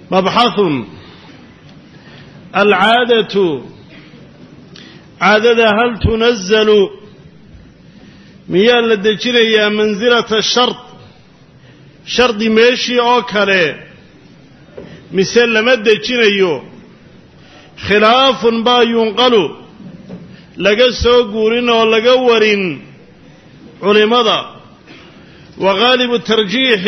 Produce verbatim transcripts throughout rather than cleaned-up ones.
مبحث العادة عادة هل تنزل ميال لدجريا منزلة الشرط شرط ماشي أو كره مثل لما دجريو خلاف با ينقل لقى سوقورين ولقى ورين علماء وغالب الترجيح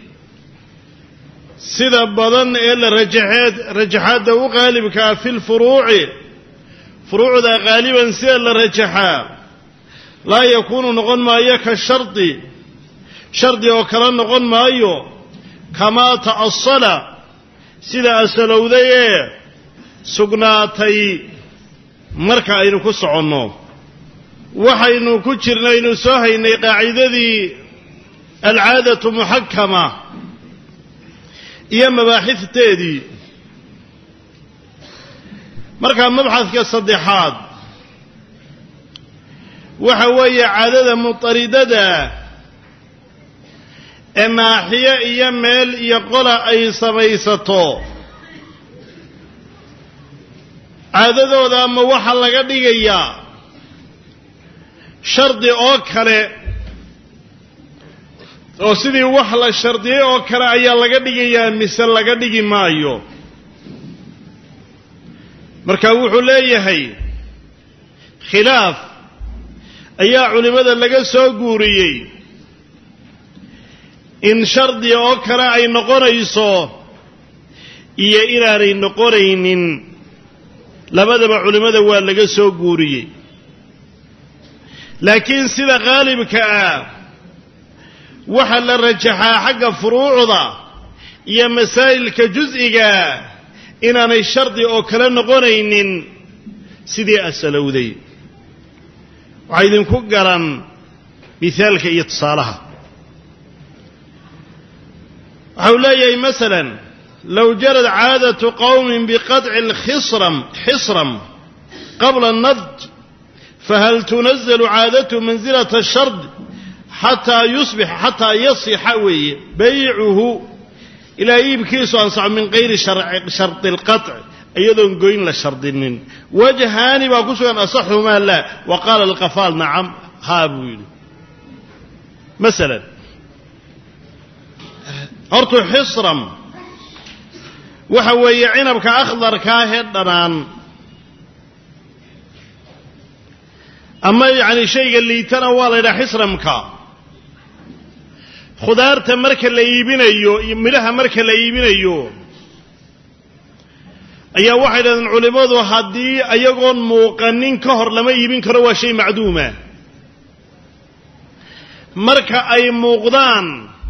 سيدا بدن إلا رجحات رجحات وغالب في الفروع فروع ذا غالبا سيدا رجحا لا يكون نغن ما يك الشرط شرط وكرا نغن ما يو كما تأصل سيدا أسلو ذي سقناتي مركا إنو كسعنو وحينو كتشرنا إنو سوهيني قاعدة ذي العادة محكمة إيا مباحث تادي مركا مبحث كالصديحات وحوية عادة مطردة الناحية إيا ميل يقول أي سميستو عادة ذا موحى لغا ديغيا شرط أوكري oo sidii wax la shardiyay oo kale ayaa laga dhigayaa mise laga dhigi maayo marka wuxuu leeyahay khilaaf ayaa culimada laga soo guuriyay in shardi oo kale ay noqonayso iyo inaanay noqonaynin labadaba culimada waa laga soo guuriyay laakiin sida qaalibka ah waxa la rajaxaa xagga furuucda iyo masaa'ilka juz'iga inaanay shardi oo kale noqonaynin sidii asalowday waxa idinku garan misaalka iyo tusaalaha waxa uu leeyahay masalan law jarad caadatu qawmin biqad'i alkhisram xisram qabla an-nadj fahal tunazzalu caadatu manzilata ash-shard حتى يصبح حتى يصح بيعه إلى يبكيس أنصع من غير شرع شرط القطع أيضا قوين لشرطين وجهاني وقصوا أن أصحهما لا وقال القفال نعم هابوين مثلا أرتو حصرم وحوي عنب كأخضر كاهد دنان أما يعني شيء اللي تنوال إلى حصرم كا خضارta marka la iibinayo iyo milaha marka la iibinayo ayaa waxay dhahdeen culimadu hadii ayagoon muuqanin ka hor lama iibin karo waa shay macduuma marka ay muuqdaan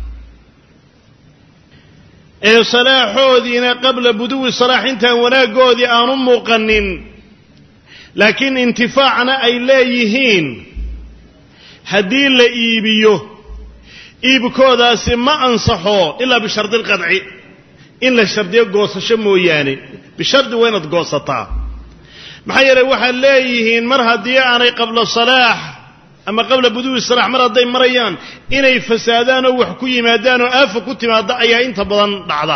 ee salaaxoodiina qabla buduwi salaaxintan wanaagoodii aanu muuqanin laakiin intifaacna ay leeyihiin hadii la iibiyo iibkoodaasi ma ansaxo ilaa bishardi alqadci in la shardiyo goosasho mooyaane bishardi waa inaad goosataa maxaa yeelay waxay leeyihiin mar haddii aanay qabla salaax ama qabla buduwi salaax mar hadday marayaan inay fasaadaan oo wax ku yimaadaan oo aafa ku timaada ayaa inta badan dhacda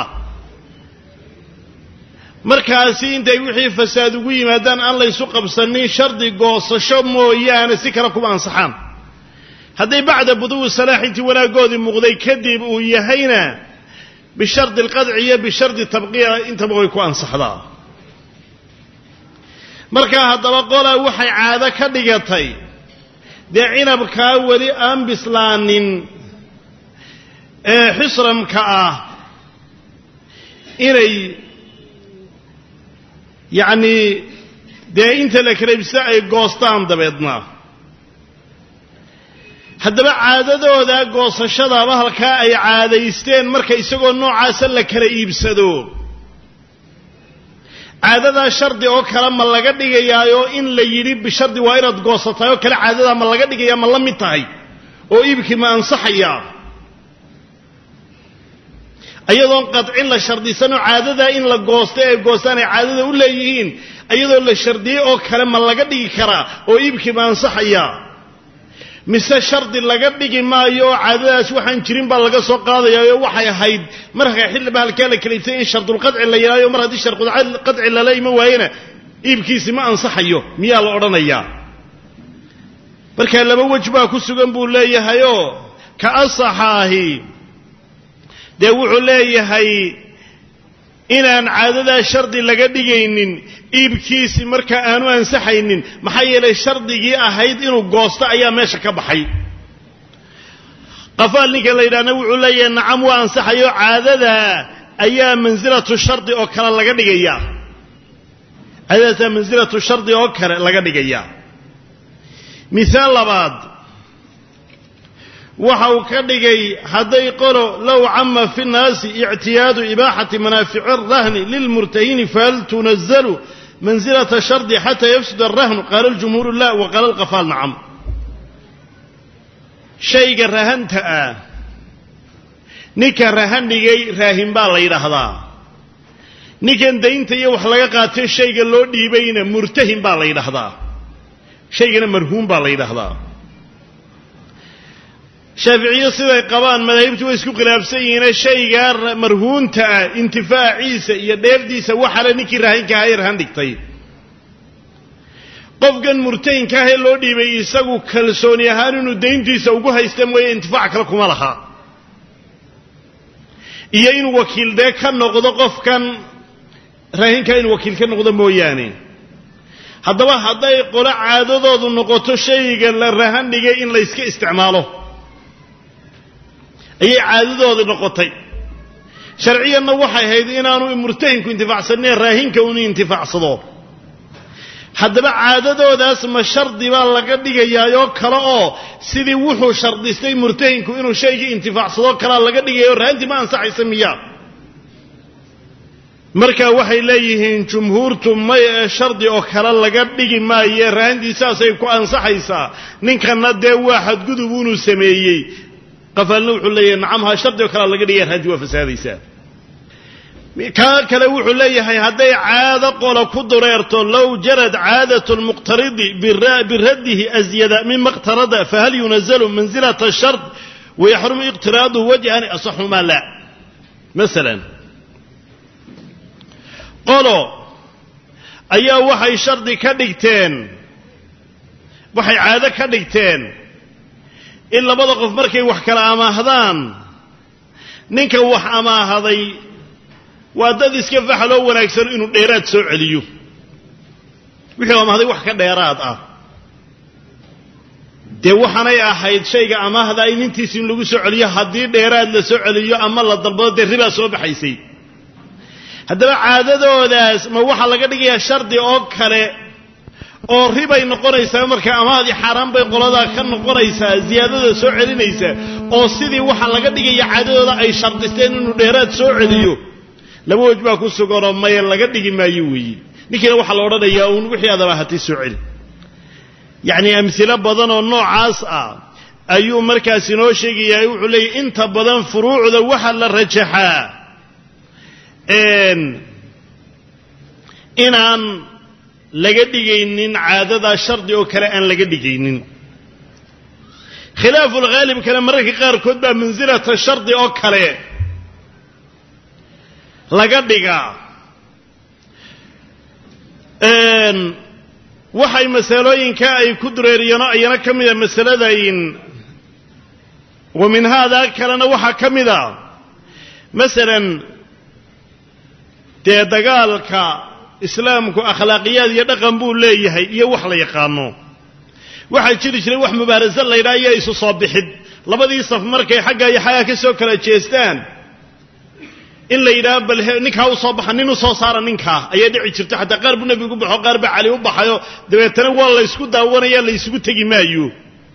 markaasi intay wixii fasaad ugu yimaadaan aan la isu qabsanin shardi goosasho mooyaane si kale kuma ansaxaan hadday bacda buduwi salaaxintii wanaagoodii muuqday kadib uu yahayna bishardi alqadci iyo bishardi tabqiya intaba way ku ansaxdaa markaa haddaba qolaa waxay caado ka dhigatay dee cinabkaa weli aan bislaanin ee xisramka ah inay yacnii dee inta la kala ibsa ay goostaan dabeedna haddaba caadadooda goosashadaaba halkaa ay caadaysteen marka isagoo noocaasa la kala iibsado caadadaa shardi oo kale ma laga dhigayaayo in la yidhi bishardi waa inaad goosataay oo kale caadadaa ma laga dhigayaa ma la mid tahay oo iibkii ma ansaxayaa ayadoon qadcin la shardisanoo caadadaa in la goosto ee goostaan ay caadada u leeyihiin ayadoo la shardiyey oo kale ma laga dhigi karaa oo iibkii ma ansaxayaa mise shardi laga dhigi maayo caadadaas waxaan jirin baa laga soo qaadayaa waxay ahayd marka xilliba halka la kaleeyay in shardul qadci la yiraahdo mar hadii shardul qadci la leeyma waayna iibkiisi ma ansaxayo miyaa la oranayaa marka laba wajba ku sugan buu leeyahay oo ka asaxaahi de wuxuu leeyahay inaan caadada shardi laga dhigaynin iibkiisi marka aanu ansaxaynin maxay yeelay shardigii ahayd inuu goosto ayaa meesha ka baxay qafaal ninka la yiraahdo wuxuu leeyahay nacam waa ansaxayo caadada ayaa manzilatu shardi oo kala laga dhigaya caadada manzilatu shardi oo kala laga dhigaya misaal labaad waxa uu ka dhigay haday qolo law amma fi an-nas i'tiyadu ibahati manafi' ar-rahn lil-murtahin fal tunazzalu manzilata shardi hatta yafsud ar-rahn qala al-jumhur la wa qala al-qafal na'am shayga rahanta ah ninka rahanigay raahin baa la yiraahdaa ninkan deynta iyo wax laga qaatay shayga loo dhiibayna murtahin baa la yiraahdaa shaygana marhuum baa la yiraahdaa shaafiiciyo siday qabaan madhabtu way isku khilaafsan yihiin shayga marhuunta intifaaciisa iyo dheefdiisa waxa la ninkii raahinka ay rahan dhigtay qofkan murtahinka ah loo dhiibay isagu kalsooni ahaan inuu deyntiisa ugu haysto mooy intifaac kale kuma laha iyo inuu wakiil de ka noqdo qofkan raahinka inuu wakiil ka noqdo mooyaane haddaba haday qolo caadadoodu noqoto shayga la rahan dhigay in la iska isticmaalo ay caadadoodu noqotay sharciyanna waxay ahayd inaanu murtahinku intifaacsaneen raahinka uu intifaacsado haddaba caadadoodaas ma shardi baa laga dhigayaa kale oo sidii wuxuu shardistay murtahinku inuu shayga intifaacsado kala laga dhigayo raahinti ma ansaxaysa miya marka waxay leeyihiin jumhuurtu ma shardi oo kala laga dhigi maayo raahintiisaas ay ku ansaxaysaa ninkana dee waa xadgudub uu sameeyay qafalna wuxuu leeyahay nacamha shardi oo kala laga dhigay raadi waa fasaadaysa ka kale wuxuu leeyahay haday caado qolo ku dureerto law jarad caadatu almuqtarid biradihi azyada mimma iqtarada fahal yunzalu manzilata ash-shart wa yahrum iqtiradu wajhan asahhu ma la mesela qolo ayaa waxay shardi ka dhigteen waxay caado ka dhigteen in labada qof markay wax kala amaahdaan ninka wax amaahaday waa dad iska faxlo wanaagsan inuu dheeraad soo celiyo wixii amaahaday wax ka dheeraad ah dee waxaanay ahayd shayga amaahda in intiisa in lagu soo celiyo haddii dheeraad la soo celiyo ama la dalbado dee riba soo baxaysay haddaba caadadoodaas ma waxa laga dhigayaa shardi oo kale oo ribay noqonaysaa marka amaahdi xaraan bay qolada ka noqonaysaa ziyaadada soo celinaysa oo sidii waxa laga dhigaya caadadooda ay shardisteen inuu dheeraad soo celiyo laba wajba ku sugan oo may laga dhigi maayo weeyi ninkina waxa la oranayaa uu wixii adaba hatay soo celi yaani amsila badan oo noocaas ah ayuu markaas inoo sheegay wuxuu leeyahay inta badan furuucda waxa la rajaxaa een inaan laga dhigaynin caadada shardi oo kale aan laga dhigaynin khilaafu al-ghalib kana mararka qaar kood baa manzilata shardi oo kale laga dhigaa een waxay masalooyinka ay ku dureeriyeen ayana kamida masalada in ومن هذا كلنا waxa kamida مثلا dee dagaalka islaamku akhlaaqiyad iyo dhaqan buu leeyahay iyo wax la yaqaano waxa jiri jiray wax mubaaraso la yiraahdo isu soo bixid labadii saf markay xagga iyo xayaa ka soo kala jeestaan in la yiraahdo bal ninka uu soo baxan inuu soo saaro ninka ayaa dhici jirtay xataa qaar buu nabigu baxo qaar ba cali u baxayo dabeetana waa la isku daawanaya la isugu tagi maayo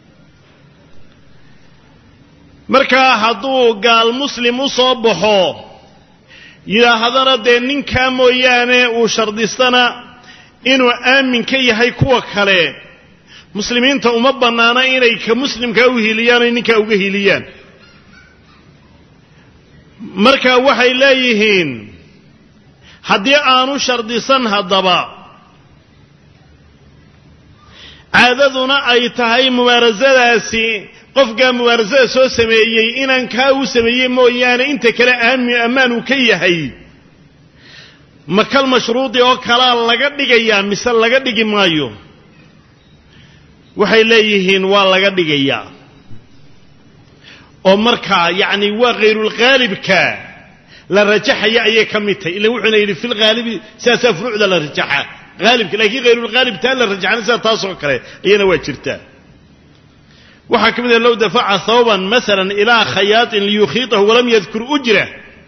marka hadduu gaal muslim u soo baxo yiraahdana dee ninka mooyaane uu shardistana inuu aamin ka yahay kuwa kale muslimiinta uma banaana inay ka muslimka u hiliyaan ninka uga hiliyaan marka waxay leeyihiin haddii aanu shardisan haddaba caadaduna ay tahay mubaarasadaasi qofka mubaarasada soo sameeyey inaan kaa u sameeyey mooyaane inta kale ammaan uu ka yahay makal mashruudi oo kala laga dhigayaa mise laga dhigi maayo waxay leeyihiin waa laga dhigayaa oo markaa yacni waa ghayrul ghalibka la rajaxaya ayay ka mid tahay ilaa wuxuuna yidhi fil ghaalibi saasaa furuucda la rajaxa ghalibka laakiin ghayrul ghalib taa la rajaxana sida taasoo kale iyana waa jirtaa waxaa ka mid ah low dafaca thawban masalan ilaa khayaatin liyukhiitahu walam yadkur ujra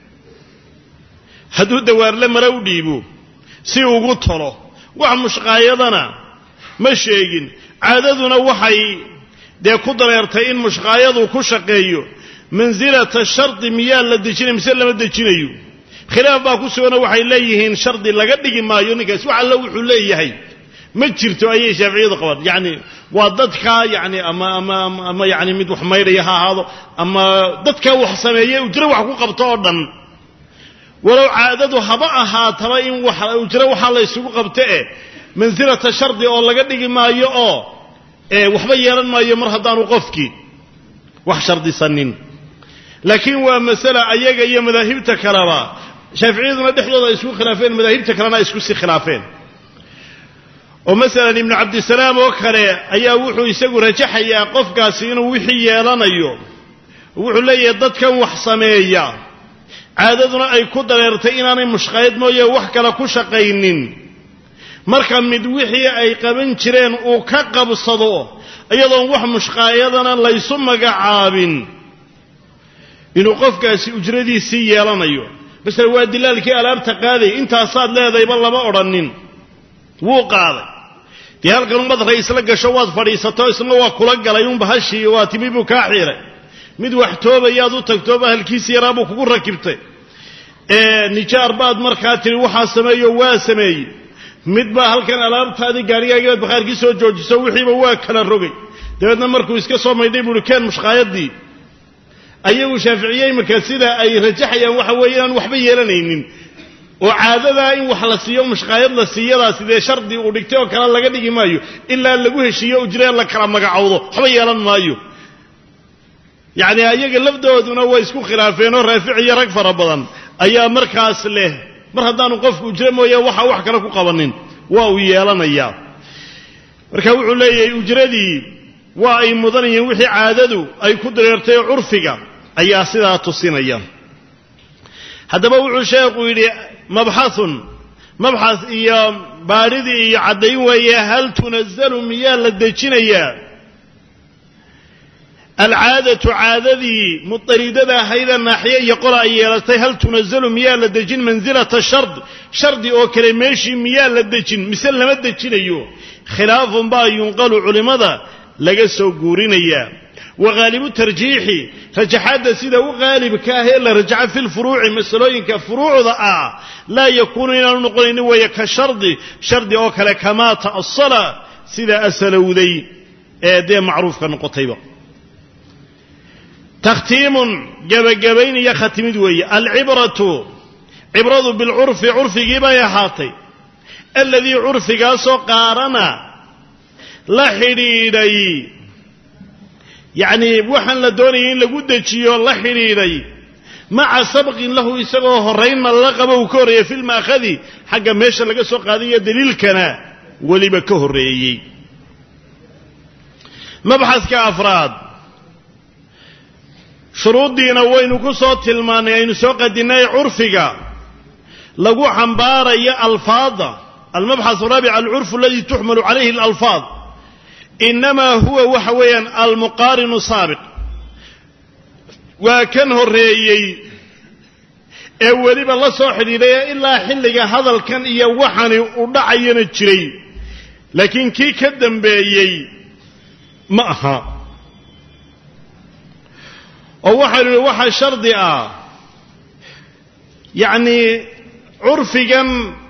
hadduu dawaarle mare u dhiibo si ugu tolo wax mushqaayadana ma sheegin caadaduna waxay dee ku dareertay in mushqaayadu ku shaqeeyo mansilata shardi miyaa la dejinay mise lama dejinayo khilaaf baa ku sugana waxay leeyihiin shardi laga dhigi maayo ninkaas wax alla wuxuu leeyahay ma jirto ayay shaaficiyadu qabaan yacni waa dadka yacni ama ama ama yacni mid wax maydhaya ha ahaado ama dadka wax sameeya ujro wax ku qabto oo dhan walow caadadu haba ahaataba in wax ujro waxaa la isugu qabto eh mansilata shardi oo laga dhigi maayo oo ee waxba yeelan maayo mar haddaanu qofkii wax shardisanin laakiin waa masala ayaga iyo madaahibta kaleba shaaficiyaduna dhexdooda ay isku khilaafeen madaahibta kalena ay isku sii khilaafeen oo masalan ibnu cabdisalaam oo kale ayaa wuxuu isagu rajaxayaa qofkaasi inuu wixii yeelanayo wuxuu leeyahay dadkan wax sameeya caadaduna ay ku dareertay inaanay mushqaayad mooye wax kale ku shaqaynin marka mid wixii ay qaban jireen uu ka qabsado iyadoon wax mushqaayadana laysu magacaabin inuu qofkaasi ujradiisii yeelanayo basal waa dilaalkii alaabta qaaday intaasaad leedayba lama odhanin wuu qaaday dee halkan ummad raisla gasho waad fadhiisato isna waa kula galay unba hashii waa timi buu kaa xiiray mid wax toobayaad u tagtooba halkiisi yaraa buu kugu rakibtay ee nijaar baad markaa tiri waxaa sameeyo waa sameeyey mid baa halkan alaabtaadii gaarigaagiibaad bakhaarkii soo joojiso wixiiba waa kala rogay dabeedna markuu iska soo maydhay buuhi keen mushqaayadii ayagu shaaficiyey markaa sida ay rajaxayaan waxa weeye inaan waxba yeelanaynin oo caadadaa in wax la siiyo mushqaayad la siiyadaasi dee shardi uu dhigtay oo kale laga dhigi maayo ilaa lagu heshiiyo ujree la kala magacowdo waxba yeelan maayo yacni ayaga lafdooduna way isku khilaafeen oo raafic iyo rag fara badan ayaa markaas leh mar haddaanu qofku ujre mooye waxa wax kale ku qabanin waa uu yeelanayaa marka wuxuu leeyahay ujradii waa ay mudanayeen wixii caadadu ay ku dareertay curfiga ayaa sidaa tusinaya haddaba wuxuu sheekhu yidhi mabxathun mabxath iyo baadhidii iyo caddayn weeye hal tunazalu miyaa la dejinayaa alcaadatu caadadii mudaridada ahaydee naaxiye iyo qola ay yeelatay hal tunazalu miyaa la dejin mansilata shard shardi oo kale meeshii miyaa la dejin mise lama dejinayo khilaafun baa yunqalu culimmada laga soo guurinayaa waghaalibu tarjiixi rajaxaadda sida u qaalibka ah ee la rajaxa fi lfuruuci masalooyinka furuucda ah laa yakuunu inaanu noqonaynin weeye ka shardi shardi oo kale kamaa ta'asala sida asalowday ee dee macruufka noqotayba takhtiimun gebagabayn iyo khatimid weeye alcibratu cibradu bilcurfi curfigii bay ahaatay aladii curfigaasoo qaarana la xidhiidhay yacni waxaan la doonayay in lagu dejiyo la xidhiidhay maca sabqin lahu isagoo horraynna lala qabo uu ka horreeyey fi lmaakhadi xagga meesha laga soo qaadayo daliilkana weliba ka horreeyey mabxadka afraad shuruuddiina waynu ku soo tilmaannay aynu soo qadinnay curfiga lagu xambaarayo alfaada almabxath raabic alcurfu aladi tuxmalu calayhi alalfaad inamaa huwa waxa weeyaan almuqaarinu saabiq waa kan horreeyey ee weliba la soo xidhiidhay ee ilaa xilliga hadalkan iyo waxani u dhacayana jiray laakiin kii ka dambeeyey ma aha oo waxaanu idhi waxaa shardi ah yacnii curfigan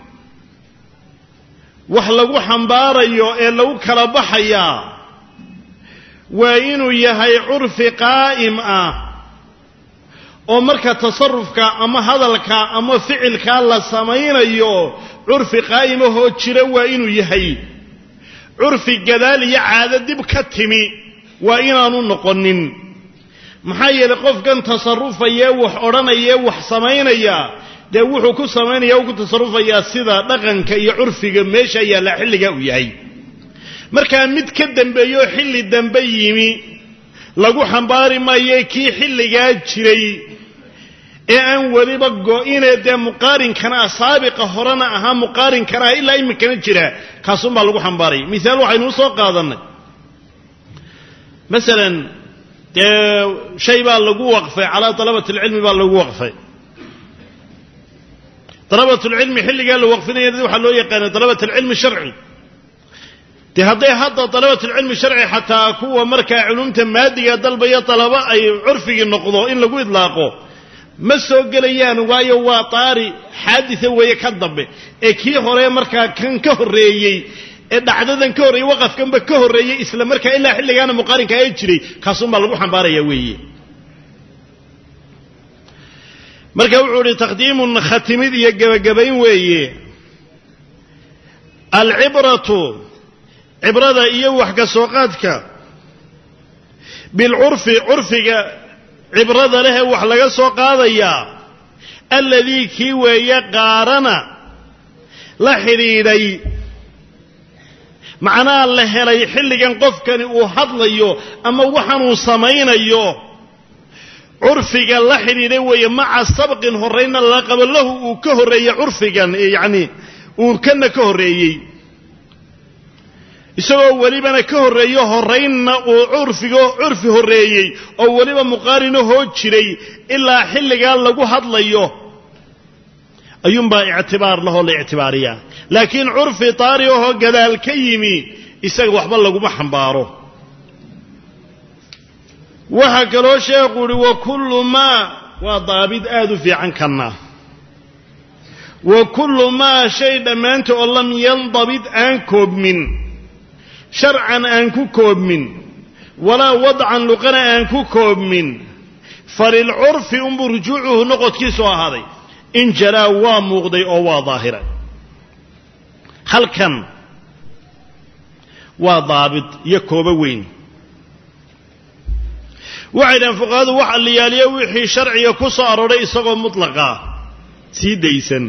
wax lagu xambaarayo ee lagu kala baxayaa waa inuu yahay curfi qaa'im ah oo marka tasarufka ama hadalka ama ficilkaa la samaynayo curfi qaa'imahoo jira waa inuu yahay curfi gadaal iyo caado dib ka timi waa inaanu noqonin maxaa yeelay qofkan tasarrufaya wax odhanaya wax samaynaya dee wuxuu ku samaynaya uu ku tasarrufayaa sida dhaqanka iyo curfiga meesha yaala xilliga uu yahay markaa mid ka dambeeyo xilli dambe yimi lagu xambaari maayo kii xilligaa jiray ee aan waliba go'inee dee muqaarinkana saabiqa horena ahaa muqaarinkana ilaa imikana jira kaasun baa lagu xambaaray misaal waxaynu u soo qaadanay masalan dee shay baa lagu waqfay calaa talabati alcilmi baa lagu waqfay طلبة العلم حلقا لو وقفنا يدي وحا لو يقان طلبة العلم الشرعي دي هدي هذا طلبة العلم الشرعي حتى أكو مركا علومة مادية طلبة طلبة أي عرفي النقضة إن لقو إطلاقه مسو قليان وايو واطاري حادثة ويكذب إكي هوري مركا كان كهريي إذا عددا كهري وقف كان بكهريي إسلام مركا إلا حلقا أنا مقارن كايجري خاصم بالغو حنباري يوي marka wuxuu ri taqdiimun khatimid iyo gabagabayn weeye al-ibratu ibrada iyo wax ka soo qaadka bil urfi urfiga ibrada leh wax laga soo qaadaya alladhi ki weeye qaarana la xiriiray macna la helay xilligan qofkani uu hadlayo ama waxan uu samaynayo عرفيا لا خريده وهي مع سبق هرينا لا قبل له وكهريه عرفيا يعني وكنا كهريه isagoo walibana ka horeeyo horeyna oo urfigo urfi horeeyay oo waliba muqaarino hoo jiray ilaa xilliga lagu hadlayo ayuunba i'tibaar laho la i'tibaariya laakiin urfi taariyo gadaal ka yimi isaga waxba lagu xambaaro waxa kaloo sheekhu ri wa kullu ma wa daabid aadu fi cankana wa kullu ma shay dhamaanto oo lam yandabid aan koobmin sharcan aan ku koobmin wala wad'an luqana aan ku koobmin faril urfi um rujuuhu noqodkiisu ahaaday in jara waa muuqday oo waa daahira halkan waa daabid iyo kooba weyn وعيدان فقهاء waxa la yaaliyo wixii sharciga ku soo arooray isagoo mutlaqa siidaysan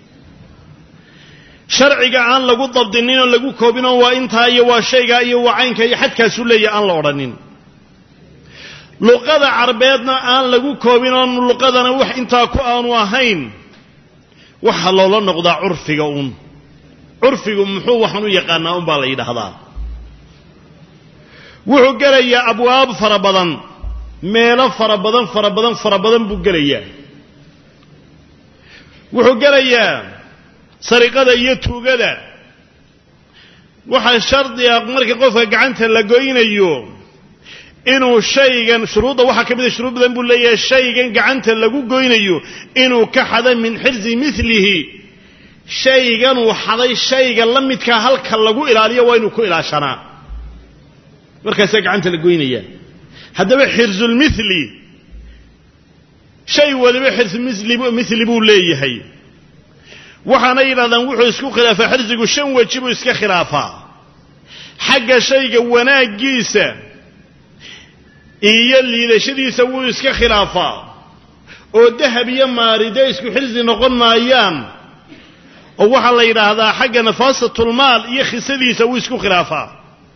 sharciga aan lagu dabdinin oo lagu koobin oo waa inta iyo waa shayga iyo wacaynka iyo xadkaas u leeyahay aan la oranin luqada carbeedna aan lagu koobin oo luqadana wax inta ku aanu ahayn waxa loola noqdaa urfiga uun urfigu muxuu waxan u yaqaanaa un baa la yiraahdaa wuxuu galayaa abwaab farabadan meelo farabadan farabadan farabadan buu galayaa wuxuu galayaa sariqada iyo tuugada waxa shardi ah markii qofka gacanta la gooynayo inuu shaygan shuruuda waxa kamid ah shuruudan buu leeyahay shaygan gacanta lagu gooynayo inuu ka xada min xirzi mithlihi shaygan uu xaday shayga la midka halka lagu ilaaliyo waa inuu ku ilaashanaa markaas gacanta la gooynaya haddaba xirzul mithli shay waliba xirz mithli mithli buu leeyahay waxaana yiraahdaan wuxuu isku khilaafaa xirzigu shan wajibu iska khilaafaa xagga shayga wanaagiisa iyo liidashadiisa wuu iska khilaafaa oo dahab iyo maaride isku xirzi noqon maayaan oo waxa la yiraahdaa xagga nafaasatul maal iyo khisadiisa wuu isku khilaafaa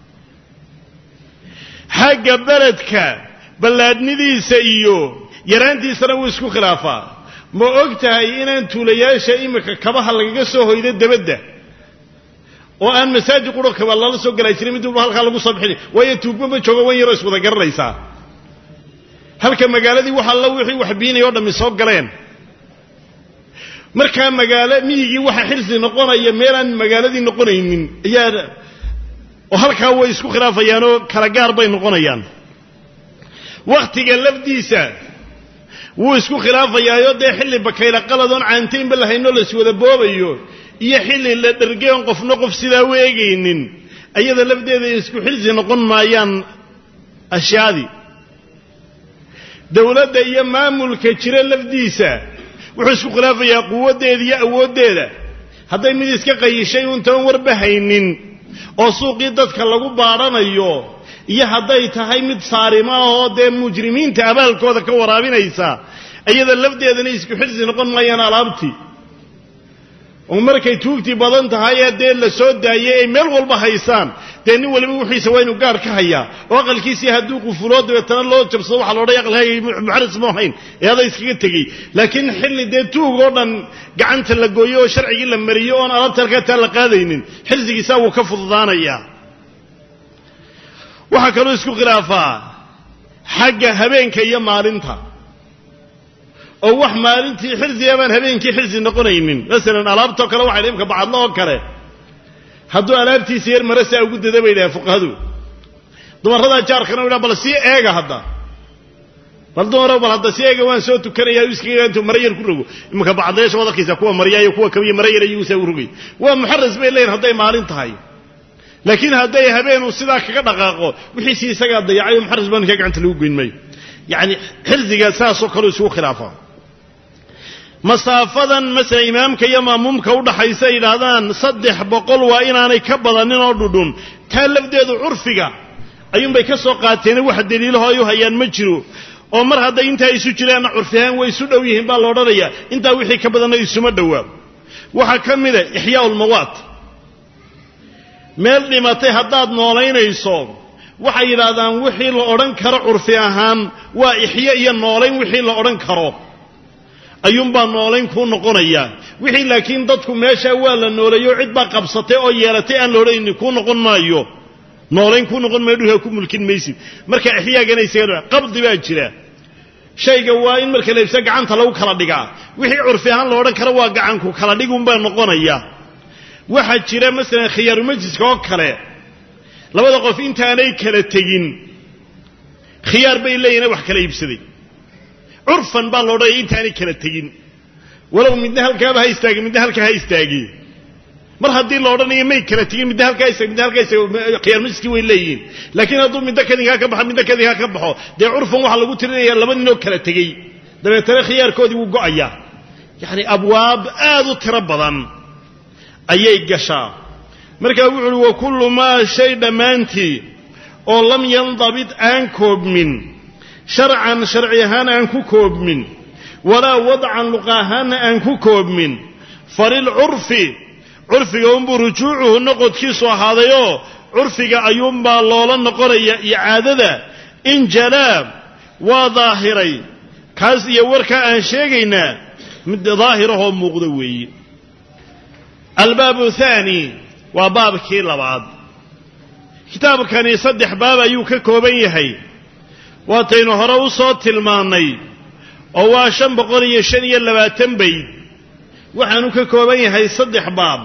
حاجة بلدك بلادنيديسا iyo yaraantiisana wuu isku khilaafaa ma ogtahay inaan tuulayaasha imika kabaha lagaga soo hoyday dabada oo aan masaajid quro kaba la soo galay jiray mid walba halka lagu sabxin way tuugba ma joogo wan yar iswada garanaysa halka magaaladii waxa la wixii wax biinayo dhami soo galeen marka magaalo miyigi waxa xirsi noqonaya meelan magaaladii noqonaynin ayaa oo halka way isku khilaafayaan oo kala gaar bay noqonayaan waqtiga lafdiisa wuu isku khilaafayaayo de xilli bakayla qaladoon caanteen bal hayno la iswada boobayo iyo xilli la dhargeen qofna qof sida weegaynin ayada lafdeeda isku xilsi noqon maayaan ashyaadi dawladda iyo maamulka jira lafdiisa wuxuu isku khilaafayaa quwadeeda iyo awoodeeda hadday mid iska qayishay un tan warba haynin oo suuqii dadka lagu baadhanayo iyo hadday tahay mid saarima oo dee mujrimiinta abaalkooda ka waraabinaysa iyada lafdeedana isku xirsi noqon maayaan alaabtii oo markay tuugtii badan tahay ee dee la soo daayay ay meel walba haysaan dee nin waliba wixiisa waa inuu gaar ka hayaa oo aqalkiisii hadduu qufulo dabeetana loo jabsado waxaa loodhay aqalkaaga muxaris ma ahayn ee adaa iskaga tegey laakiin xilli dee tuug oo dhan gacanta la gooyo oo sharcigii la mariyo oon alaabta halkaa taa la qaadaynin xirsigiisaa wuu ka fududaanayaa waxaa kaloo isku khilaafaa xagga habeenka iyo maalinta oo wax maalintii xirsiga baan habeenkii xirsi noqonaynin masalan alaabtoo kale waxay dhibka bacadlo oo kale hadduu alaabtiisa yar marasa ugu dada bay dhahay fuqahadu dumarradaa jaarkana u dhaha bal sii eega hadda bal dumaro bal hadda sii eega waan soo tukanayaa iskaga intuu mara yar ku rogo imanka bacadlayaasha waad arkaysaa kuwa mariyaayo kuwa kabiyo mara yar ayuu saa u rogay waa muxaras bay leeyihin hadday maalin tahay laakiin hadday habeenuu sidaa kaga dhaqaaqo wixiisii isagaa dayacayo muxaras baan kaa gacanta lagu goyn maayo yacni xirsiga saasoo kaleu isugu khilaafaa masaafadan masala imaamka iyo maamuumka u dhaxaysa ay yidhaahdaan saddex boqol waa inaanay ka badanin oo dhudhun taa lafdeedu curfiga ayuunbay ka soo qaateen wax daliilaho ay u hayaan ma jiro oo mar hadday intaa isu jiraanna curfi ahaan way isu dhow yihiin baa la odhanayaa intaa wixii ka badanna isuma dhowaa waxaa ka mida ixyaa'u lmawaat meel dhimatay haddaad noolaynayso waxay yidhaahdaan wixii la odhan karo curfi ahaan waa ixya iyo noolayn wixii la odhan karo ayuunbaa noolayn kuu noqonaya wixii laakiin dadku meeshaa waa la nooleeyo cid baa qabsatay oo yeelatay aan la odhanaynin kuu noqon maayo noolayn kuu noqon maayo dhulkaa ku mulkin maysid marka ixyaagana isaga qabdi baa jira shayga waa in marka la ibsa gacanta lagu kala dhigaa wixii curfi ahaan la odhan karo waa gacanku kala dhigunbaa noqonaya waxaa jira masalan khiyaaru majliska oo kale labada qof intaanay kala tegin khiyaar bay leeyihin wax kala iibsaday curfan baa la odhanaya intaanay kala tegin walow midna halkaaba ha istaagi midna halkaa ha istaagi mar haddii la odhanayo may kala tegin midna halkaa istaag midna halkaa istaag khiyaar majliskii way leeyihiin laakiin hadduu midna kadinkaa ka baxo midna kadinkaa ka baxo dee curfan waxaa lagu tirinaya laba ninoo kala tegey dabeetana khiyaarkoodii wuu go'ayaa yacni abwaab aad u tiro badan ayay gashaa markaa wuxu uhi wa kullu maa shay dhammaantii oo lam yandabit aan koobmin sharcan sharci ahaan aan ku koobmin walaa wadcan luqa ahaanna aan ku koobmin falilcurfi curfiga unbuu rujuucuhu noqodkiisu ahaadayoo curfiga ayuunbaa loola noqonaya iyo caadada in jalaa waa daahiray kaas iyo warkaa aan sheegaynaa mid daahirahoo muuqda weeye albaabu thaani waa baabkii labaad kitaabkani saddex baab ayuu ka kooban yahay waataynu hore u soo tilmaannay oo waa shan boqol iyo shan iyo labaatan bayd waxaanu ka kooban yahay saddex baab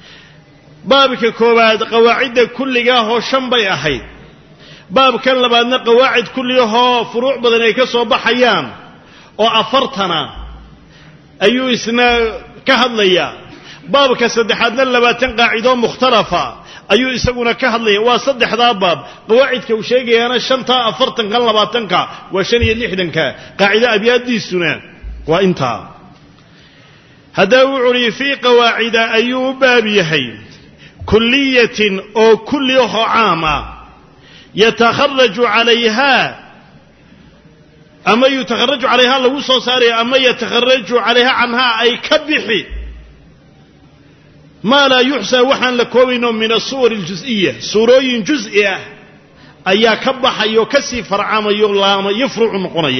baabka koowaad qawaacidda kulligaahoo shan bay ahayd baabkan labaadna qawaacid kulligahoo furuuc badan ay ka soo baxayaan oo afartana ayuu isna ka hadlayaa baabka saddexaadna labaatan qaacidoo mukhtalafa ayuu isaguna ka hadlaya waa saddexdaa baab qawaacidka uu sheegayaana shantaa afartankan labaatanka waa shan iyo lixdanka qaacido abyaadiisuna waa intaa haddaba wuxuu uhi fii qawaacida ayuu u baab yahay kulliyatin oo kulli ahoo caama yatakharaju calayha ama yutakharaju calayha lagu soo saaraya ama yatakharaju calayha canhaa ay ka bixi maa laa yuxsaa waxaan la koobayno min asuwar aljusiya suurooyin jus'i ah ayaa ka baxayo ka sii farcamayo laama iyo furuucu noqonaya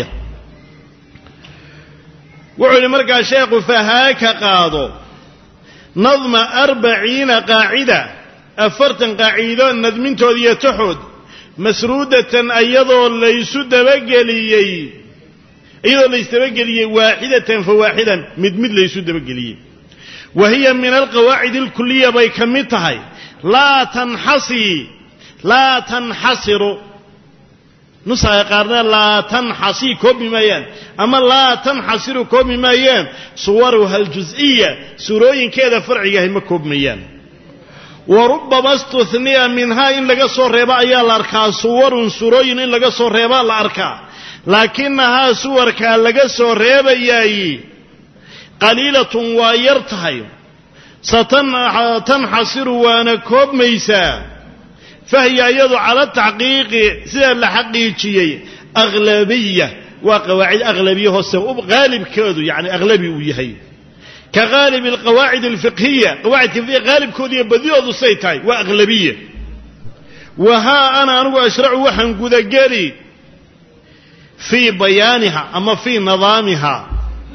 wuxuu yidhi markaa sheekhu fahaaka qaado nadma arbaciina qaacida afartan qaaciido nadmintood iyo taxood masruudatan iyadoo laysu dabageliyey iyadoo laysdabageliyey waaxidatan fa waaxidan mid mid laysu dabageliyey wa hiya min alqawaacid alkuliya bay ka mid tahay laa tanxasi laa tanxasiru nusaha qaarna laa tanxasi koobi maayaan ama laa tanxasiru koobi maayaan suwaruha aljus'iya suurooyinkeeda farcigahay ma koobmayaan wa rubbama istuniya minhaa in laga soo reebo ayaa la arkaa suwarun suurooyin in laga soo reebaa la arkaa laakinahaa suwarkaa laga soo reebayaay qaliilatun waa yar tahay ستنحصر وانا كوب ميسا فهي أيضا على التحقيق سير لحقيقية أغلبية وقواعد أغلبية هو السبب غالب كودو يعني أغلبي ويهي كغالب القواعد الفقهية قواعد فقهية غالب كودو يبذيو السيتاي وأغلبية وها أنا أنو أشرع وحن قذقري في بيانها أما في نظامها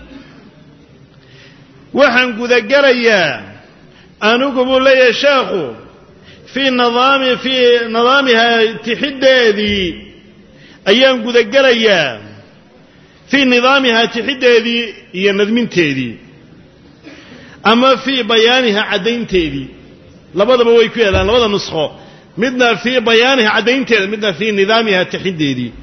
وحن قذقري أنو قبول لي يا شيخ في نظام في نظامها تحديدي أيام قذقري في نظامها تحديدي هي نظمين تيدي أما في بيانها عدين تيدي لبدا بويكوية لأن لبدا نسخه مدنا في بيانها عدين تيدي مدنا في نظامها تحديدي